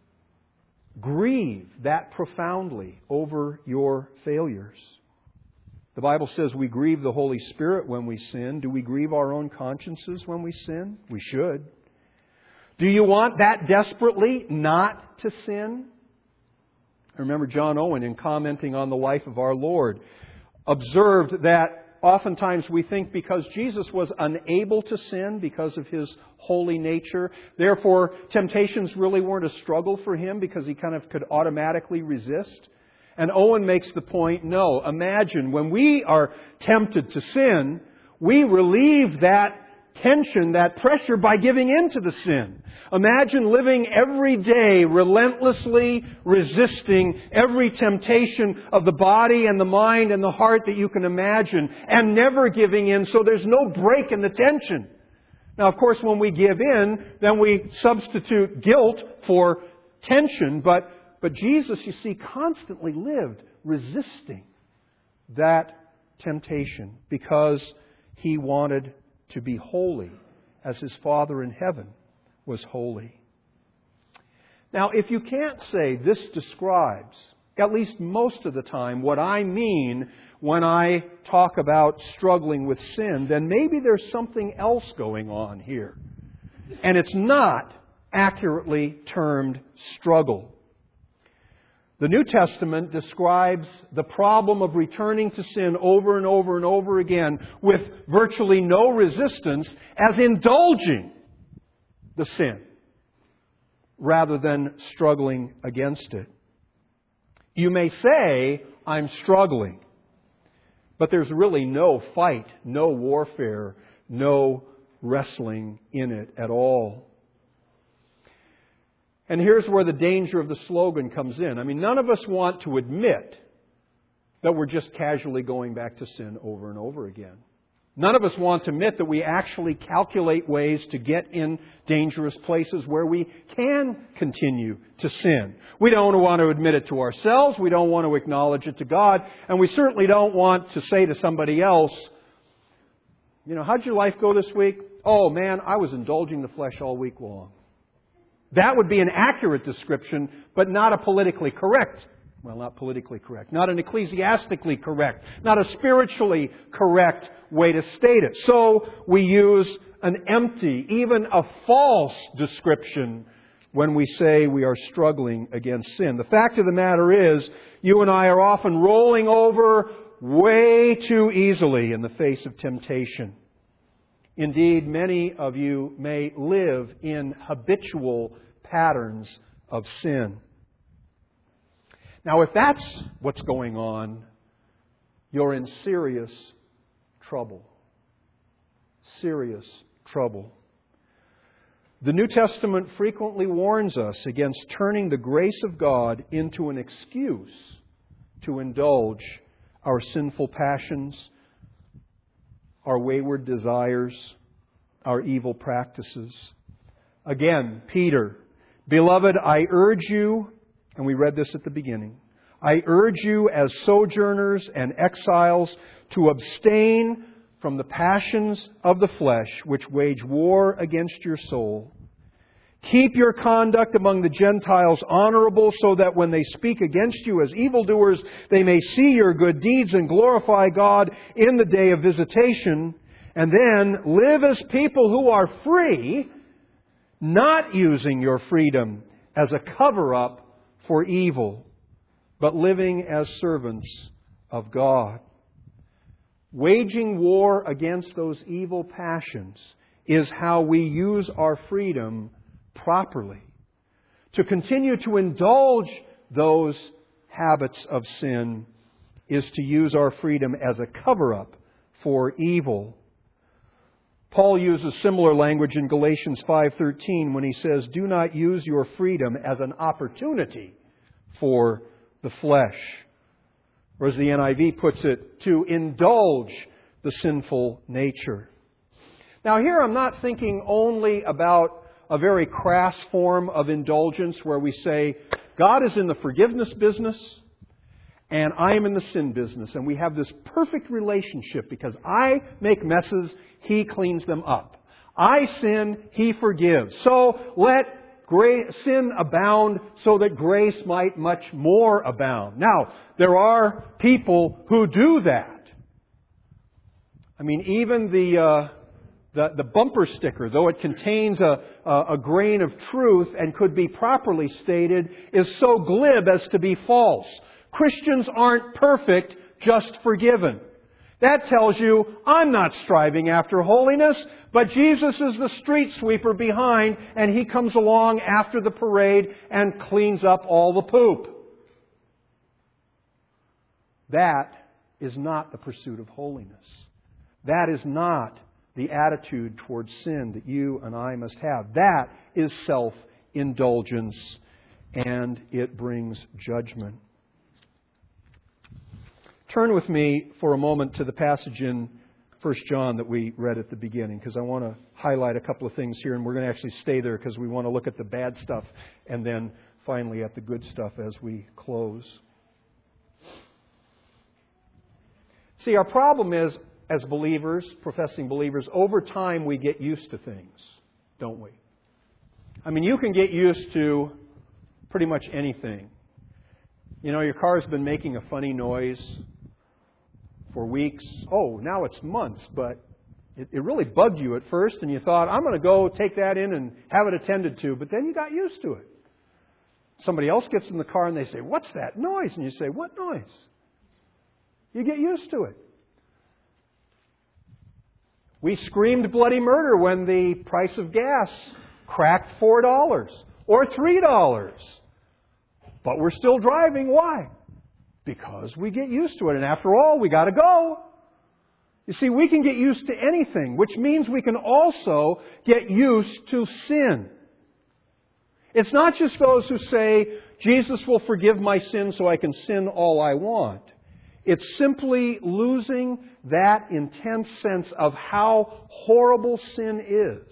A: grieve that profoundly over your failures? The Bible says we grieve the Holy Spirit when we sin. Do we grieve our own consciences when we sin? We should. Do you want that desperately not to sin? I remember John Owen, in commenting on the life of our Lord, observed that oftentimes we think because Jesus was unable to sin because of His holy nature, therefore temptations really weren't a struggle for Him because He kind of could automatically resist. And Owen makes the point, no, imagine when we are tempted to sin, we relieve that tension, that pressure by giving in to the sin. Imagine living every day relentlessly resisting every temptation of the body and the mind and the heart that you can imagine and never giving in, so there's no break in the tension. Now, of course, when we give in, then we substitute guilt for tension, but, but Jesus, you see, constantly lived resisting that temptation because He wanted to be holy as His Father in heaven was holy. Now, if you can't say this describes, at least most of the time, what I mean when I talk about struggling with sin, then maybe there's something else going on here. And it's not accurately termed struggle. The New Testament describes the problem of returning to sin over and over and over again with virtually no resistance as indulging the sin rather than struggling against it. You may say, "I'm struggling," but there's really no fight, no warfare, no wrestling in it at all. And here's where the danger of the slogan comes in. I mean, none of us want to admit that we're just casually going back to sin over and over again. None of us want to admit that we actually calculate ways to get in dangerous places where we can continue to sin. We don't want to admit it to ourselves. We don't want to acknowledge it to God. And we certainly don't want to say to somebody else, you know, how'd your life go this week? Oh man, I was indulging the flesh all week long. That would be an accurate description, but not a politically correct. Well, not politically correct. Not an ecclesiastically correct. Not a spiritually correct way to state it. So we use an empty, even a false description when we say we are struggling against sin. The fact of the matter is, you and I are often rolling over way too easily in the face of temptation. Indeed, many of you may live in habitual patterns of sin. Now, if that's what's going on, you're in serious trouble. Serious trouble. The New Testament frequently warns us against turning the grace of God into an excuse to indulge our sinful passions, our wayward desires, our evil practices. Again, Peter, beloved, I urge you, and we read this at the beginning, I urge you as sojourners and exiles to abstain from the passions of the flesh which wage war against your soul. Keep your conduct among the Gentiles honorable, so that when they speak against you as evildoers, they may see your good deeds and glorify God in the day of visitation. And then live as people who are free, not using your freedom as a cover-up for evil, but living as servants of God. Waging war against those evil passions is how we use our freedom properly. To continue to indulge those habits of sin is to use our freedom as a cover-up for evil. Paul uses similar language in Galatians five thirteen when he says, do not use your freedom as an opportunity for the flesh. Or as the N I V puts it, to indulge the sinful nature. Now here I'm not thinking only about a very crass form of indulgence where we say, God is in the forgiveness business and I am in the sin business. And we have this perfect relationship because I make messes, He cleans them up. I sin, He forgives. So let grace, sin abound so that grace might much more abound. Now, there are people who do that. I mean, even the uh, the, the bumper sticker, though it contains a, a, a grain of truth and could be properly stated, is so glib as to be false. Christians aren't perfect, just forgiven. That tells you, I'm not striving after holiness, but Jesus is the street sweeper behind, and He comes along after the parade and cleans up all the poop. That is not the pursuit of holiness. That is not the attitude towards sin that you and I must have. That is self-indulgence, and it brings judgment. Turn with me for a moment to the passage in First John that we read at the beginning, because I want to highlight a couple of things here, and we're going to actually stay there because we want to look at the bad stuff and then finally at the good stuff as we close. See, our problem is, as believers, professing believers, over time we get used to things, don't we? I mean, you can get used to pretty much anything. You know, your car's been making a funny noise for weeks. Oh, now it's months, but it, it really bugged you at first, and you thought, I'm going to go take that in and have it attended to, but then you got used to it. Somebody else gets in the car and they say, what's that noise? And you say, what noise? You get used to it. We screamed bloody murder when the price of gas cracked four dollars or three dollars. But we're still driving. Why? Because we get used to it. And after all, we got to go. You see, we can get used to anything, which means we can also get used to sin. It's not just those who say, Jesus will forgive my sins so I can sin all I want. It's simply losing that intense sense of how horrible sin is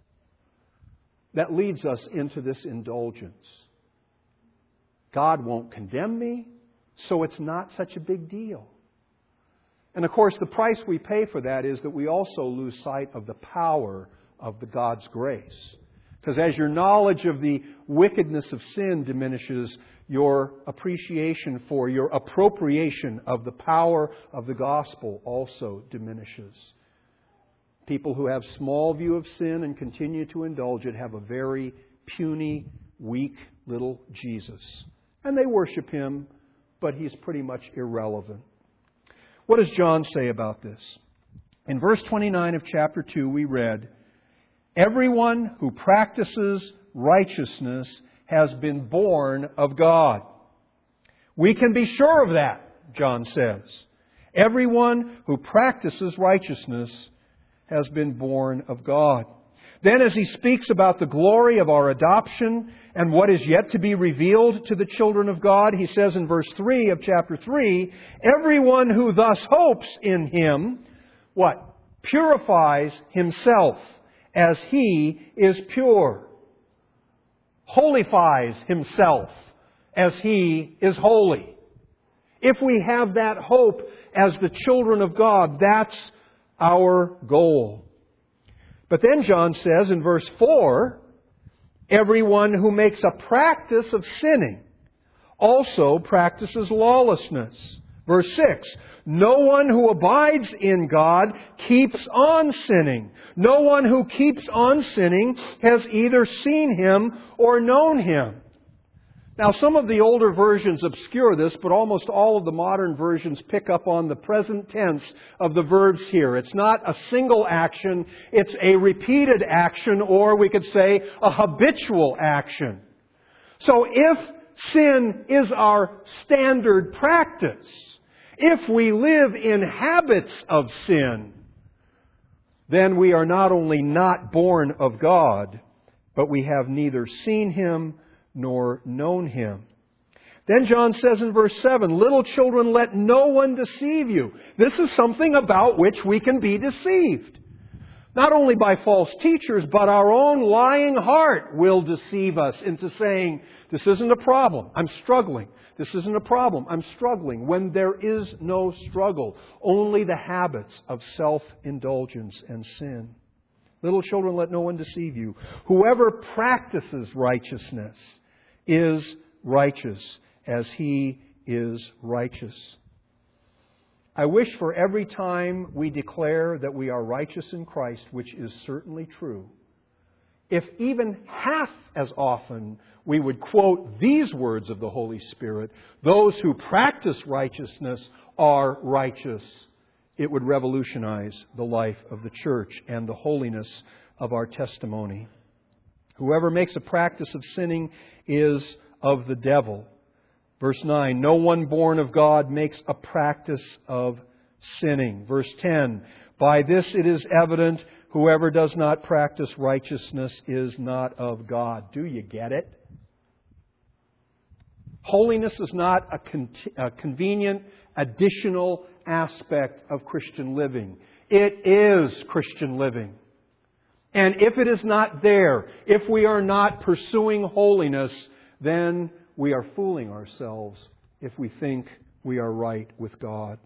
A: that leads us into this indulgence. God won't condemn me, so it's not such a big deal. And of course, the price we pay for that is that we also lose sight of the power of the God's grace. Because as your knowledge of the wickedness of sin diminishes, your appreciation for, your appropriation of the power of the gospel also diminishes. People who have small view of sin and continue to indulge it have a very puny, weak little Jesus. And they worship Him, but He's pretty much irrelevant. What does John say about this? In verse twenty-nine of chapter two we read, "Everyone who practices righteousness has been born of God." We can be sure of that, John says. Everyone who practices righteousness has been born of God. Then as he speaks about the glory of our adoption and what is yet to be revealed to the children of God, he says in verse three of chapter three, "Everyone who thus hopes in Him," what? "Purifies himself as He is pure." Holifies himself as He is holy. If we have that hope as the children of God, that's our goal. But then John says in verse four, "Everyone who makes a practice of sinning also practices lawlessness." Verse six, "No one who abides in God keeps on sinning. No one who keeps on sinning has either seen Him or known Him." Now, some of the older versions obscure this, but almost all of the modern versions pick up on the present tense of the verbs here. It's not a single action, it's a repeated action, or we could say a habitual action. So if sin is our standard practice, if we live in habits of sin, then we are not only not born of God, but we have neither seen Him nor known Him. Then John says in verse seven, "Little children, let no one deceive you." This is something about which we can be deceived. Not only by false teachers, but our own lying heart will deceive us into saying, "This isn't a problem. I'm struggling. This isn't a problem. I'm struggling." When there is no struggle, only the habits of self-indulgence and sin. "Little children, let no one deceive you. Whoever practices righteousness is righteous as He is righteous." I wish for every time we declare that we are righteous in Christ, which is certainly true, if even half as often we would quote these words of the Holy Spirit, "Those who practice righteousness are righteous," it would revolutionize the life of the church and the holiness of our testimony. Whoever makes a practice of sinning is of the devil. Verse nine, "No one born of God makes a practice of sinning." Verse ten, "By this it is evident, whoever does not practice righteousness is not of God." Do you get it? Holiness is not a, con- a convenient, additional aspect of Christian living. It is Christian living. And if it is not there, if we are not pursuing holiness, then we are fooling ourselves if we think we are right with God.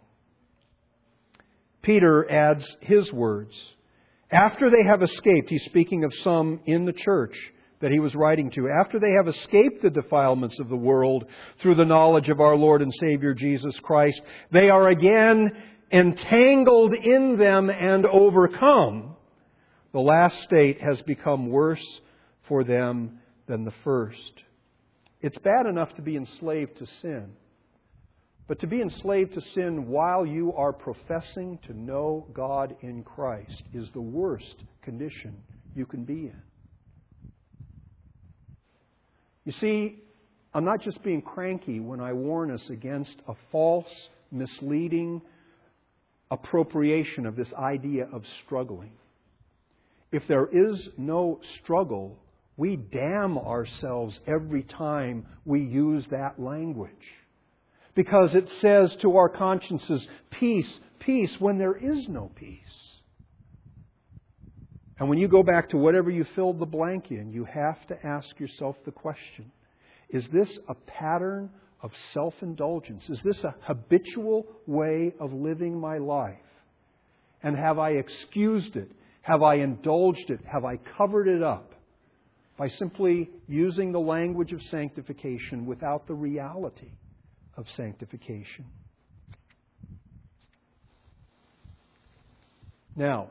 A: Peter adds his words. After they have escaped, he's speaking of some in the church that he was writing to. After they have escaped the defilements of the world through the knowledge of our Lord and Savior Jesus Christ, they are again entangled in them and overcome. The last state has become worse for them than the first. It's bad enough to be enslaved to sin. But to be enslaved to sin while you are professing to know God in Christ is the worst condition you can be in. You see, I'm not just being cranky when I warn us against a false, misleading appropriation of this idea of struggling. If there is no struggle, we damn ourselves every time we use that language. because it says to our consciences, peace, peace, when there is no peace. And when you go back to whatever you filled the blank in, you have to ask yourself the question, is this a pattern of self-indulgence? Is this a habitual way of living my life? And have I excused it? Have I indulged it? Have I covered it up by simply using the language of sanctification without the reality of sanctification? Now,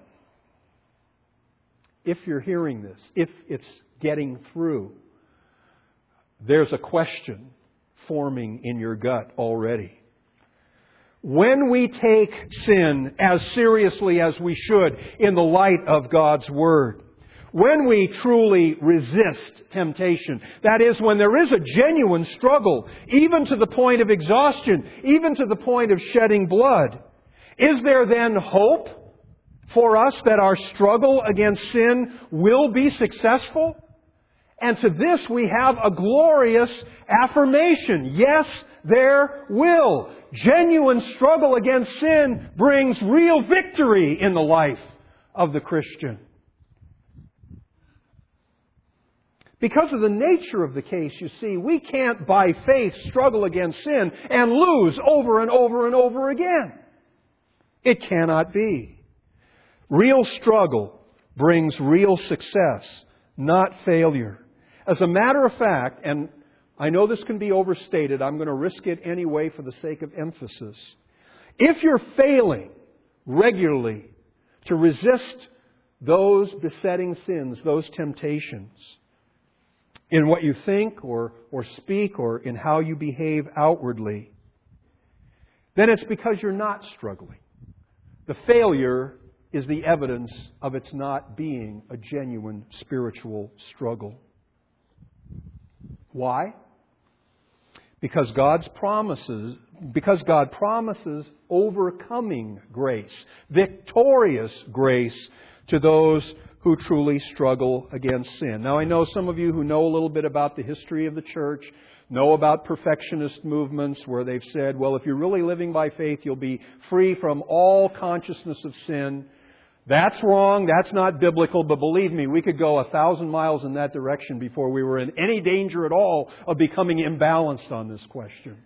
A: if you're hearing this, if it's getting through, there's a question forming in your gut already. When we take sin as seriously as we should in the light of God's Word, when we truly resist temptation, that is, when there is a genuine struggle, even to the point of exhaustion, even to the point of shedding blood, is there then hope for us that our struggle against sin will be successful? And to this we have a glorious affirmation. Yes, there will. Genuine struggle against sin brings real victory in the life of the Christian. Because of the nature of the case, you see, we can't by faith struggle against sin and lose over and over and over again. It cannot be. Real struggle brings real success, not failure. As a matter of fact, and I know this can be overstated, I'm going to risk it anyway for the sake of emphasis. If you're failing regularly to resist those besetting sins, those temptations, in what you think or, or speak or in how you behave outwardly, then it's because you're not struggling. The failure is the evidence of its not being a genuine spiritual struggle. Why? Because God's promises, because God promises overcoming grace, victorious grace to those who truly struggle against sin. Now, I know some of you who know a little bit about the history of the church know about perfectionist movements where they've said, well, if you're really living by faith, you'll be free from all consciousness of sin. That's wrong. That's not biblical. But believe me, we could go a thousand miles in that direction before we were in any danger at all of becoming imbalanced on this question.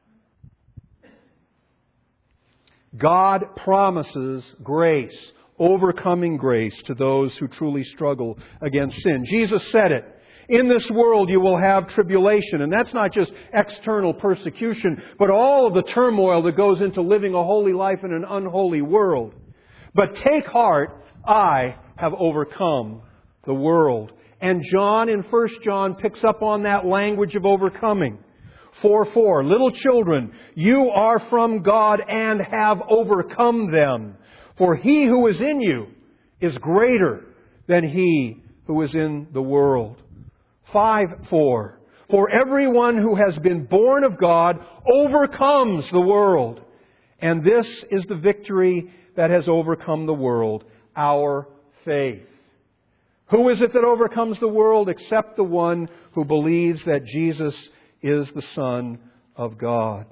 A: God promises grace, overcoming grace to those who truly struggle against sin. Jesus said it. In this world you will have tribulation. And that's not just external persecution, but all of the turmoil that goes into living a holy life in an unholy world. But take heart, I have overcome the world. And John in First John picks up on that language of overcoming. four four, little children, you are from God and have overcome them. For he who is in you is greater than he who is in the world. five four, for everyone who has been born of God overcomes the world. And this is the victory that has overcome the world, our faith. Who is it that overcomes the world except the one who believes that Jesus is the Son of God?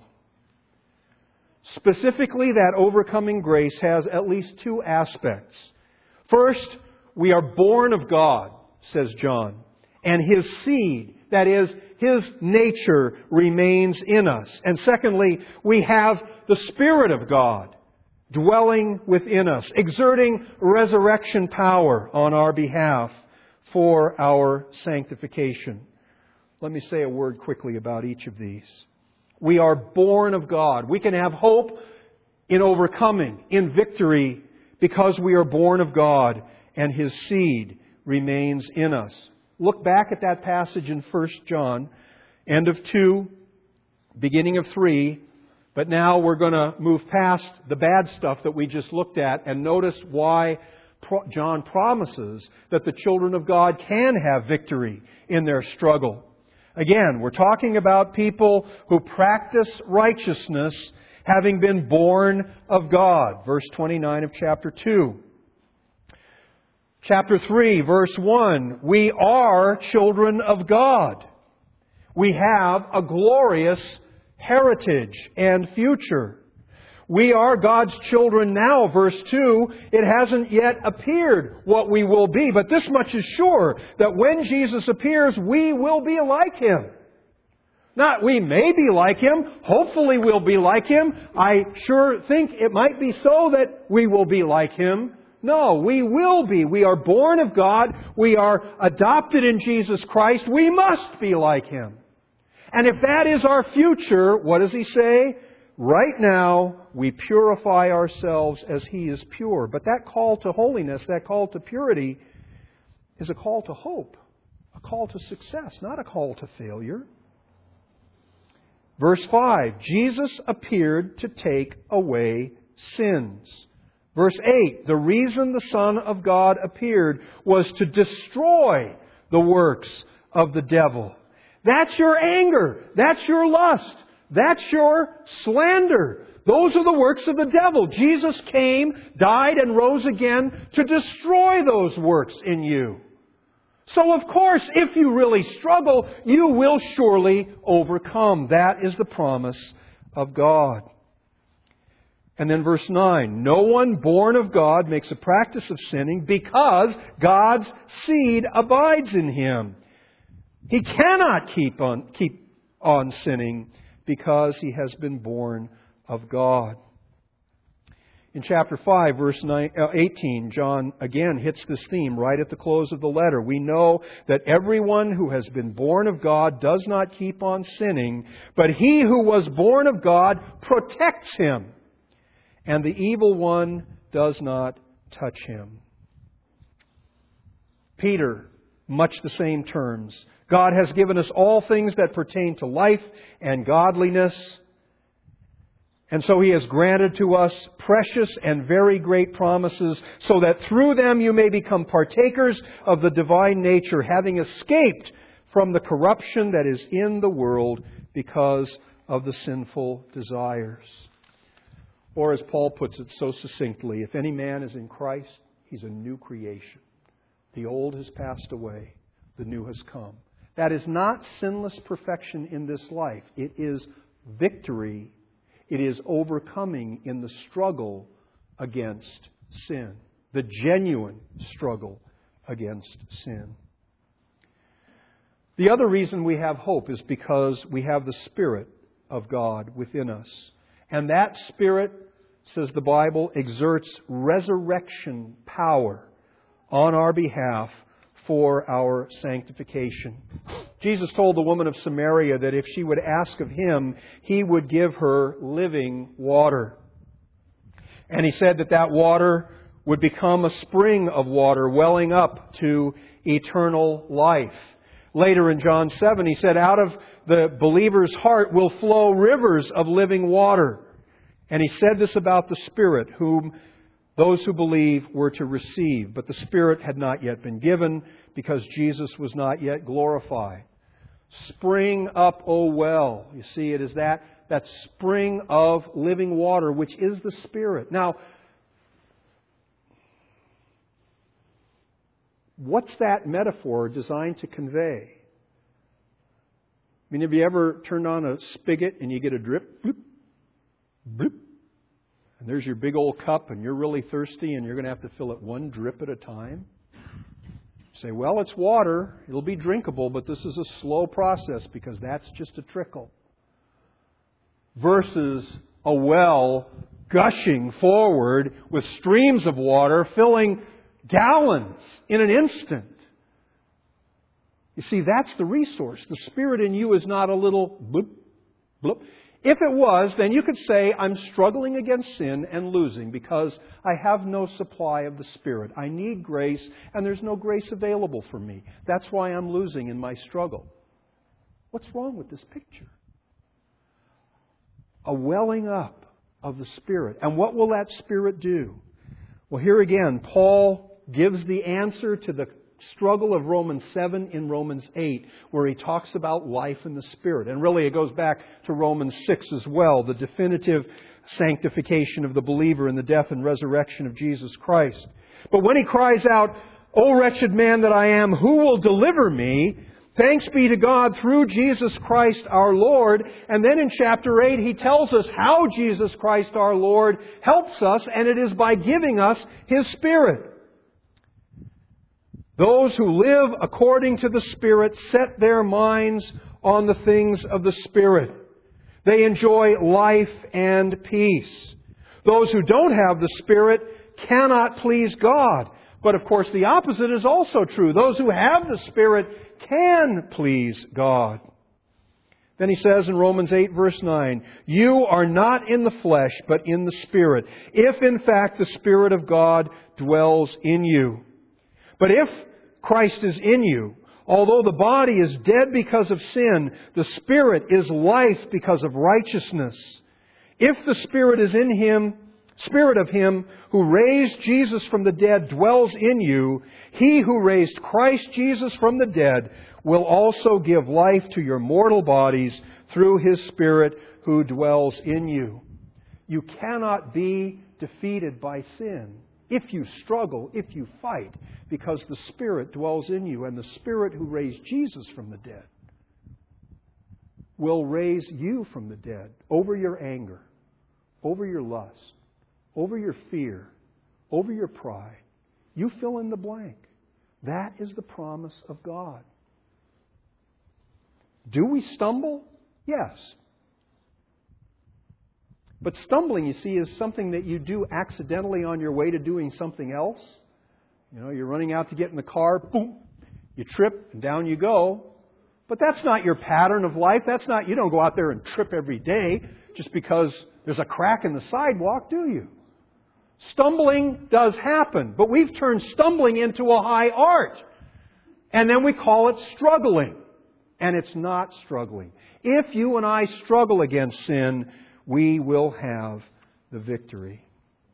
A: Specifically, that overcoming grace has at least two aspects. First, we are born of God, says John, and His seed, that is, His nature, remains in us. And secondly, we have the Spirit of God dwelling within us, exerting resurrection power on our behalf for our sanctification. Let me say a word quickly about each of these. We are born of God. We can have hope in overcoming, in victory, because we are born of God and His seed remains in us. Look back at that passage in First John, end of two, beginning of three. But now we're going to move past the bad stuff that we just looked at and notice why John promises that the children of God can have victory in their struggle. Again, we're talking about people who practice righteousness having been born of God. Verse twenty-nine of chapter two. Chapter three, verse one. We are children of God. We have a glorious heritage and future. We are God's children now, verse two. It hasn't yet appeared what we will be, but this much is sure, that when Jesus appears, we will be like Him. Not we may be like Him, hopefully we'll be like Him. I sure think it might be so that we will be like Him. No, we will be. We are born of God. We are adopted in Jesus Christ. We must be like Him. And if that is our future, what does He say? Right now, we purify ourselves as He is pure. But that call to holiness, that call to purity, is a call to hope, a call to success, not a call to failure. Verse five, Jesus appeared to take away sins. Verse eight, the reason the Son of God appeared was to destroy the works of the devil. That's your anger. That's your lust. That's your slander. Those are the works of the devil. Jesus came, died, and rose again to destroy those works in you. So of course, if you really struggle, you will surely overcome. That is the promise of God. And then verse nine, no one born of God makes a practice of sinning because God's seed abides in him. He cannot keep on, keep on sinning because he has been born of God. In chapter five, verse eighteen, John again hits this theme right at the close of the letter. We know that everyone who has been born of God does not keep on sinning, but he who was born of God protects him, and the evil one does not touch him. Peter, much the same terms. God has given us all things that pertain to life and godliness. And so He has granted to us precious and very great promises, so that through them you may become partakers of the divine nature, having escaped from the corruption that is in the world because of the sinful desires. Or as Paul puts it so succinctly, if any man is in Christ, he's a new creation. The old has passed away, the new has come. That is not sinless perfection in this life. It is victory. It is overcoming in the struggle against sin. The genuine struggle against sin. The other reason we have hope is because we have the Spirit of God within us. And that Spirit, says the Bible, exerts resurrection power on our behalf for our sanctification. Jesus told the woman of Samaria that if she would ask of Him, He would give her living water. And He said that that water would become a spring of water welling up to eternal life. Later in John seven, He said, out of the believer's heart will flow rivers of living water. And He said this about the Spirit, whom those who believe were to receive. But the Spirit had not yet been given because Jesus was not yet glorified. Spring up, O well. You see, it is that, that spring of living water, which is the Spirit. Now, what's that metaphor designed to convey? I mean, have you ever turned on a spigot and you get a drip? Bloop, bloop. And there's your big old cup and you're really thirsty and you're going to have to fill it one drip at a time. You say, well, it's water. It'll be drinkable, but this is a slow process because that's just a trickle. Versus a well gushing forward with streams of water filling gallons in an instant. You see, that's the resource. The Spirit in you is not a little bloop, bloop. If it was, then you could say, I'm struggling against sin and losing because I have no supply of the Spirit. I need grace, and there's no grace available for me. That's why I'm losing in my struggle. What's wrong with this picture? A welling up of the Spirit. And what will that Spirit do? Well, here again, Paul gives the answer to the struggle of Romans seven in Romans eight, where he talks about life in the Spirit. And really it goes back to Romans six as well, the definitive sanctification of the believer in the death and resurrection of Jesus Christ. But when he cries out, O wretched man that I am, who will deliver me? Thanks be to God through Jesus Christ our Lord. And then in chapter eight, He tells us how Jesus Christ our Lord helps us, and it is by giving us His Spirit. Those who live according to the Spirit set their minds on the things of the Spirit. They enjoy life and peace. Those who don't have the Spirit cannot please God. But of course, the opposite is also true. Those who have the Spirit can please God. Then he says in Romans eight verse nine, "You are not in the flesh, but in the Spirit, if in fact the Spirit of God dwells in you. But if Christ is in you, although the body is dead because of sin, the Spirit is life because of righteousness. If the Spirit is in Him, Spirit of Him who raised Jesus from the dead dwells in you, He who raised Christ Jesus from the dead will also give life to your mortal bodies through His Spirit who dwells in you." You cannot be defeated by sin if you struggle, if you fight, because the Spirit dwells in you, and the Spirit who raised Jesus from the dead will raise you from the dead over your anger, over your lust, over your fear, over your pride. You fill in the blank. That is the promise of God. Do we stumble? Yes. But stumbling, you see, is something that you do accidentally on your way to doing something else. You know, you're running out to get in the car, boom, you trip, and down you go. But that's not your pattern of life. That's not, you don't go out there and trip every day just because there's a crack in the sidewalk, do you? Stumbling does happen, but we've turned stumbling into a high art. And then we call it struggling. And it's not struggling. If you and I struggle against sin, we will have the victory.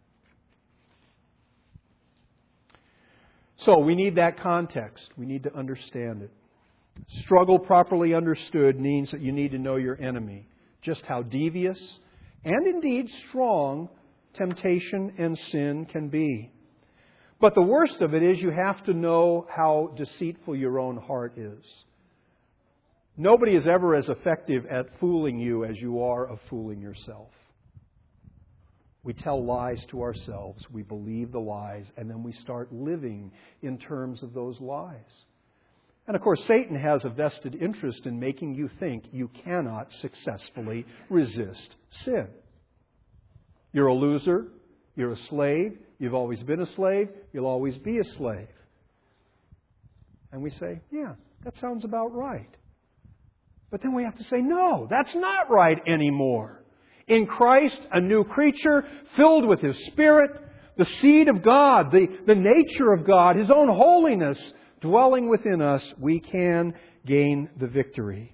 A: So we need that context. We need to understand it. Struggle properly understood means that you need to know your enemy, just how devious and indeed strong temptation and sin can be. But the worst of it is you have to know how deceitful your own heart is. Nobody is ever as effective at fooling you as you are of fooling yourself. We tell lies to ourselves, we believe the lies, and then we start living in terms of those lies. And of course, Satan has a vested interest in making you think you cannot successfully resist sin. You're a loser. You're a slave. You've always been a slave. You'll always be a slave. And we say, yeah, that sounds about right. But then we have to say, no, that's not right anymore. In Christ, a new creature filled with His Spirit, the seed of God, the, the nature of God, His own holiness dwelling within us, we can gain the victory.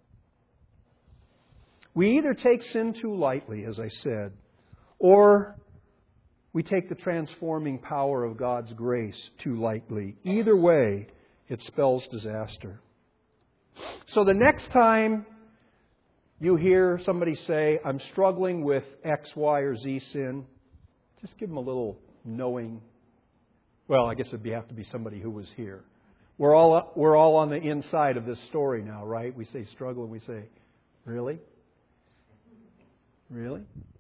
A: We either take sin too lightly, as I said, or we take the transforming power of God's grace too lightly. Either way, it spells disaster. So the next time you hear somebody say, I'm struggling with X, Y, or Z sin, just give them a little knowing. Well, I guess it'd have to be somebody who was here. We're all, we're all on the inside of this story now, right? We say struggle and we say, really? Really?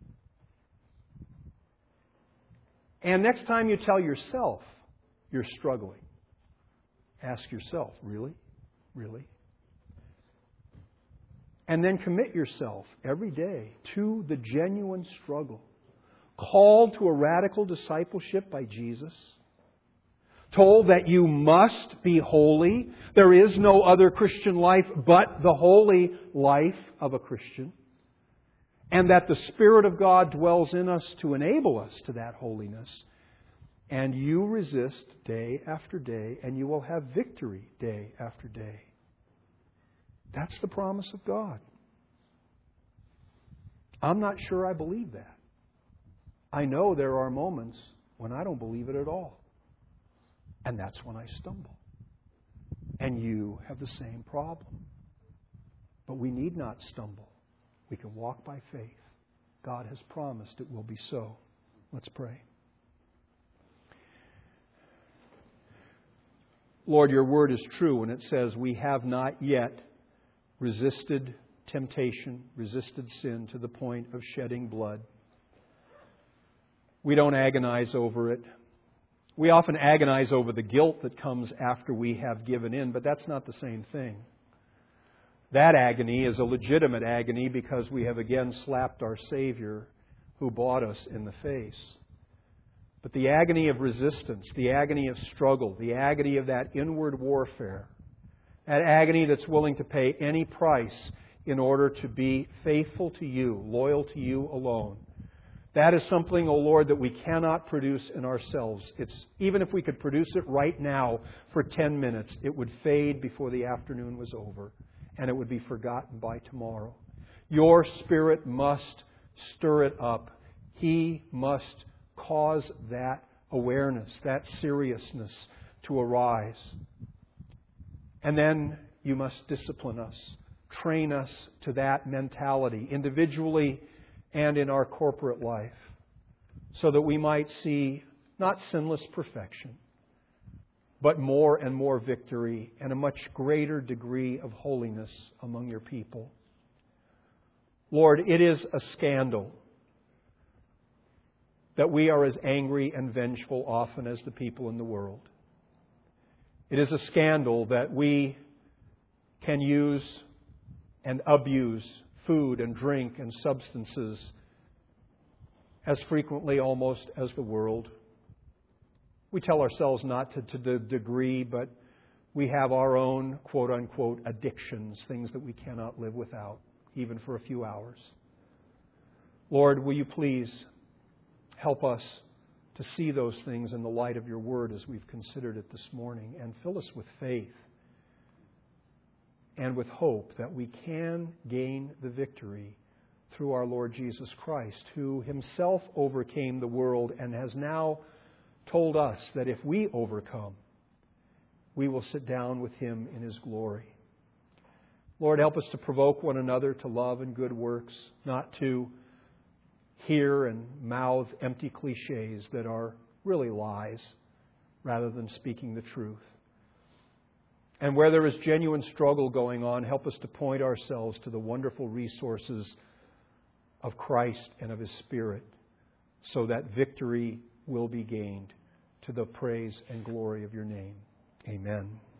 A: And next time you tell yourself you're struggling, ask yourself, really? Really? And then commit yourself every day to the genuine struggle. Called to a radical discipleship by Jesus. Told that you must be holy. There is no other Christian life but the holy life of a Christian. And that the Spirit of God dwells in us to enable us to that holiness. And you resist day after day, and you will have victory day after day. That's the promise of God. I'm not sure I believe that. I know there are moments when I don't believe it at all. And that's when I stumble. And you have the same problem. But we need not stumble. We can walk by faith. God has promised it will be so. Let's pray. Lord, your word is true when it says we have not yet resisted temptation, resisted sin to the point of shedding blood. We don't agonize over it. We often agonize over the guilt that comes after we have given in, but that's not the same thing. That agony is a legitimate agony because we have again slapped our Savior who bought us in the face. But the agony of resistance, the agony of struggle, the agony of that inward warfare, that agony that's willing to pay any price in order to be faithful to you, loyal to you alone, that is something, O Lord, that we cannot produce in ourselves. It's even if we could produce it right now for ten minutes, it would fade before the afternoon was over, and it would be forgotten by tomorrow. Your Spirit must stir it up. He must cause that awareness, that seriousness to arise. And then you must discipline us, train us to that mentality, individually and in our corporate life, so that we might see not sinless perfection, but more and more victory and a much greater degree of holiness among your people. Lord, it is a scandal that we are as angry and vengeful often as the people in the world. It is a scandal that we can use and abuse food and drink and substances as frequently almost as the world. We tell ourselves not to, to the degree, but we have our own quote-unquote addictions, things that we cannot live without, even for a few hours. Lord, will you please help us to see those things in the light of your word as we've considered it this morning, and fill us with faith and with hope that we can gain the victory through our Lord Jesus Christ, who himself overcame the world and has now told us that if we overcome, we will sit down with him in his glory. Lord, help us to provoke one another to love and good works, not to hear and mouth empty cliches that are really lies rather than speaking the truth. And where there is genuine struggle going on, help us to point ourselves to the wonderful resources of Christ and of his Spirit, so that victory will be gained to the praise and glory of your name. Amen.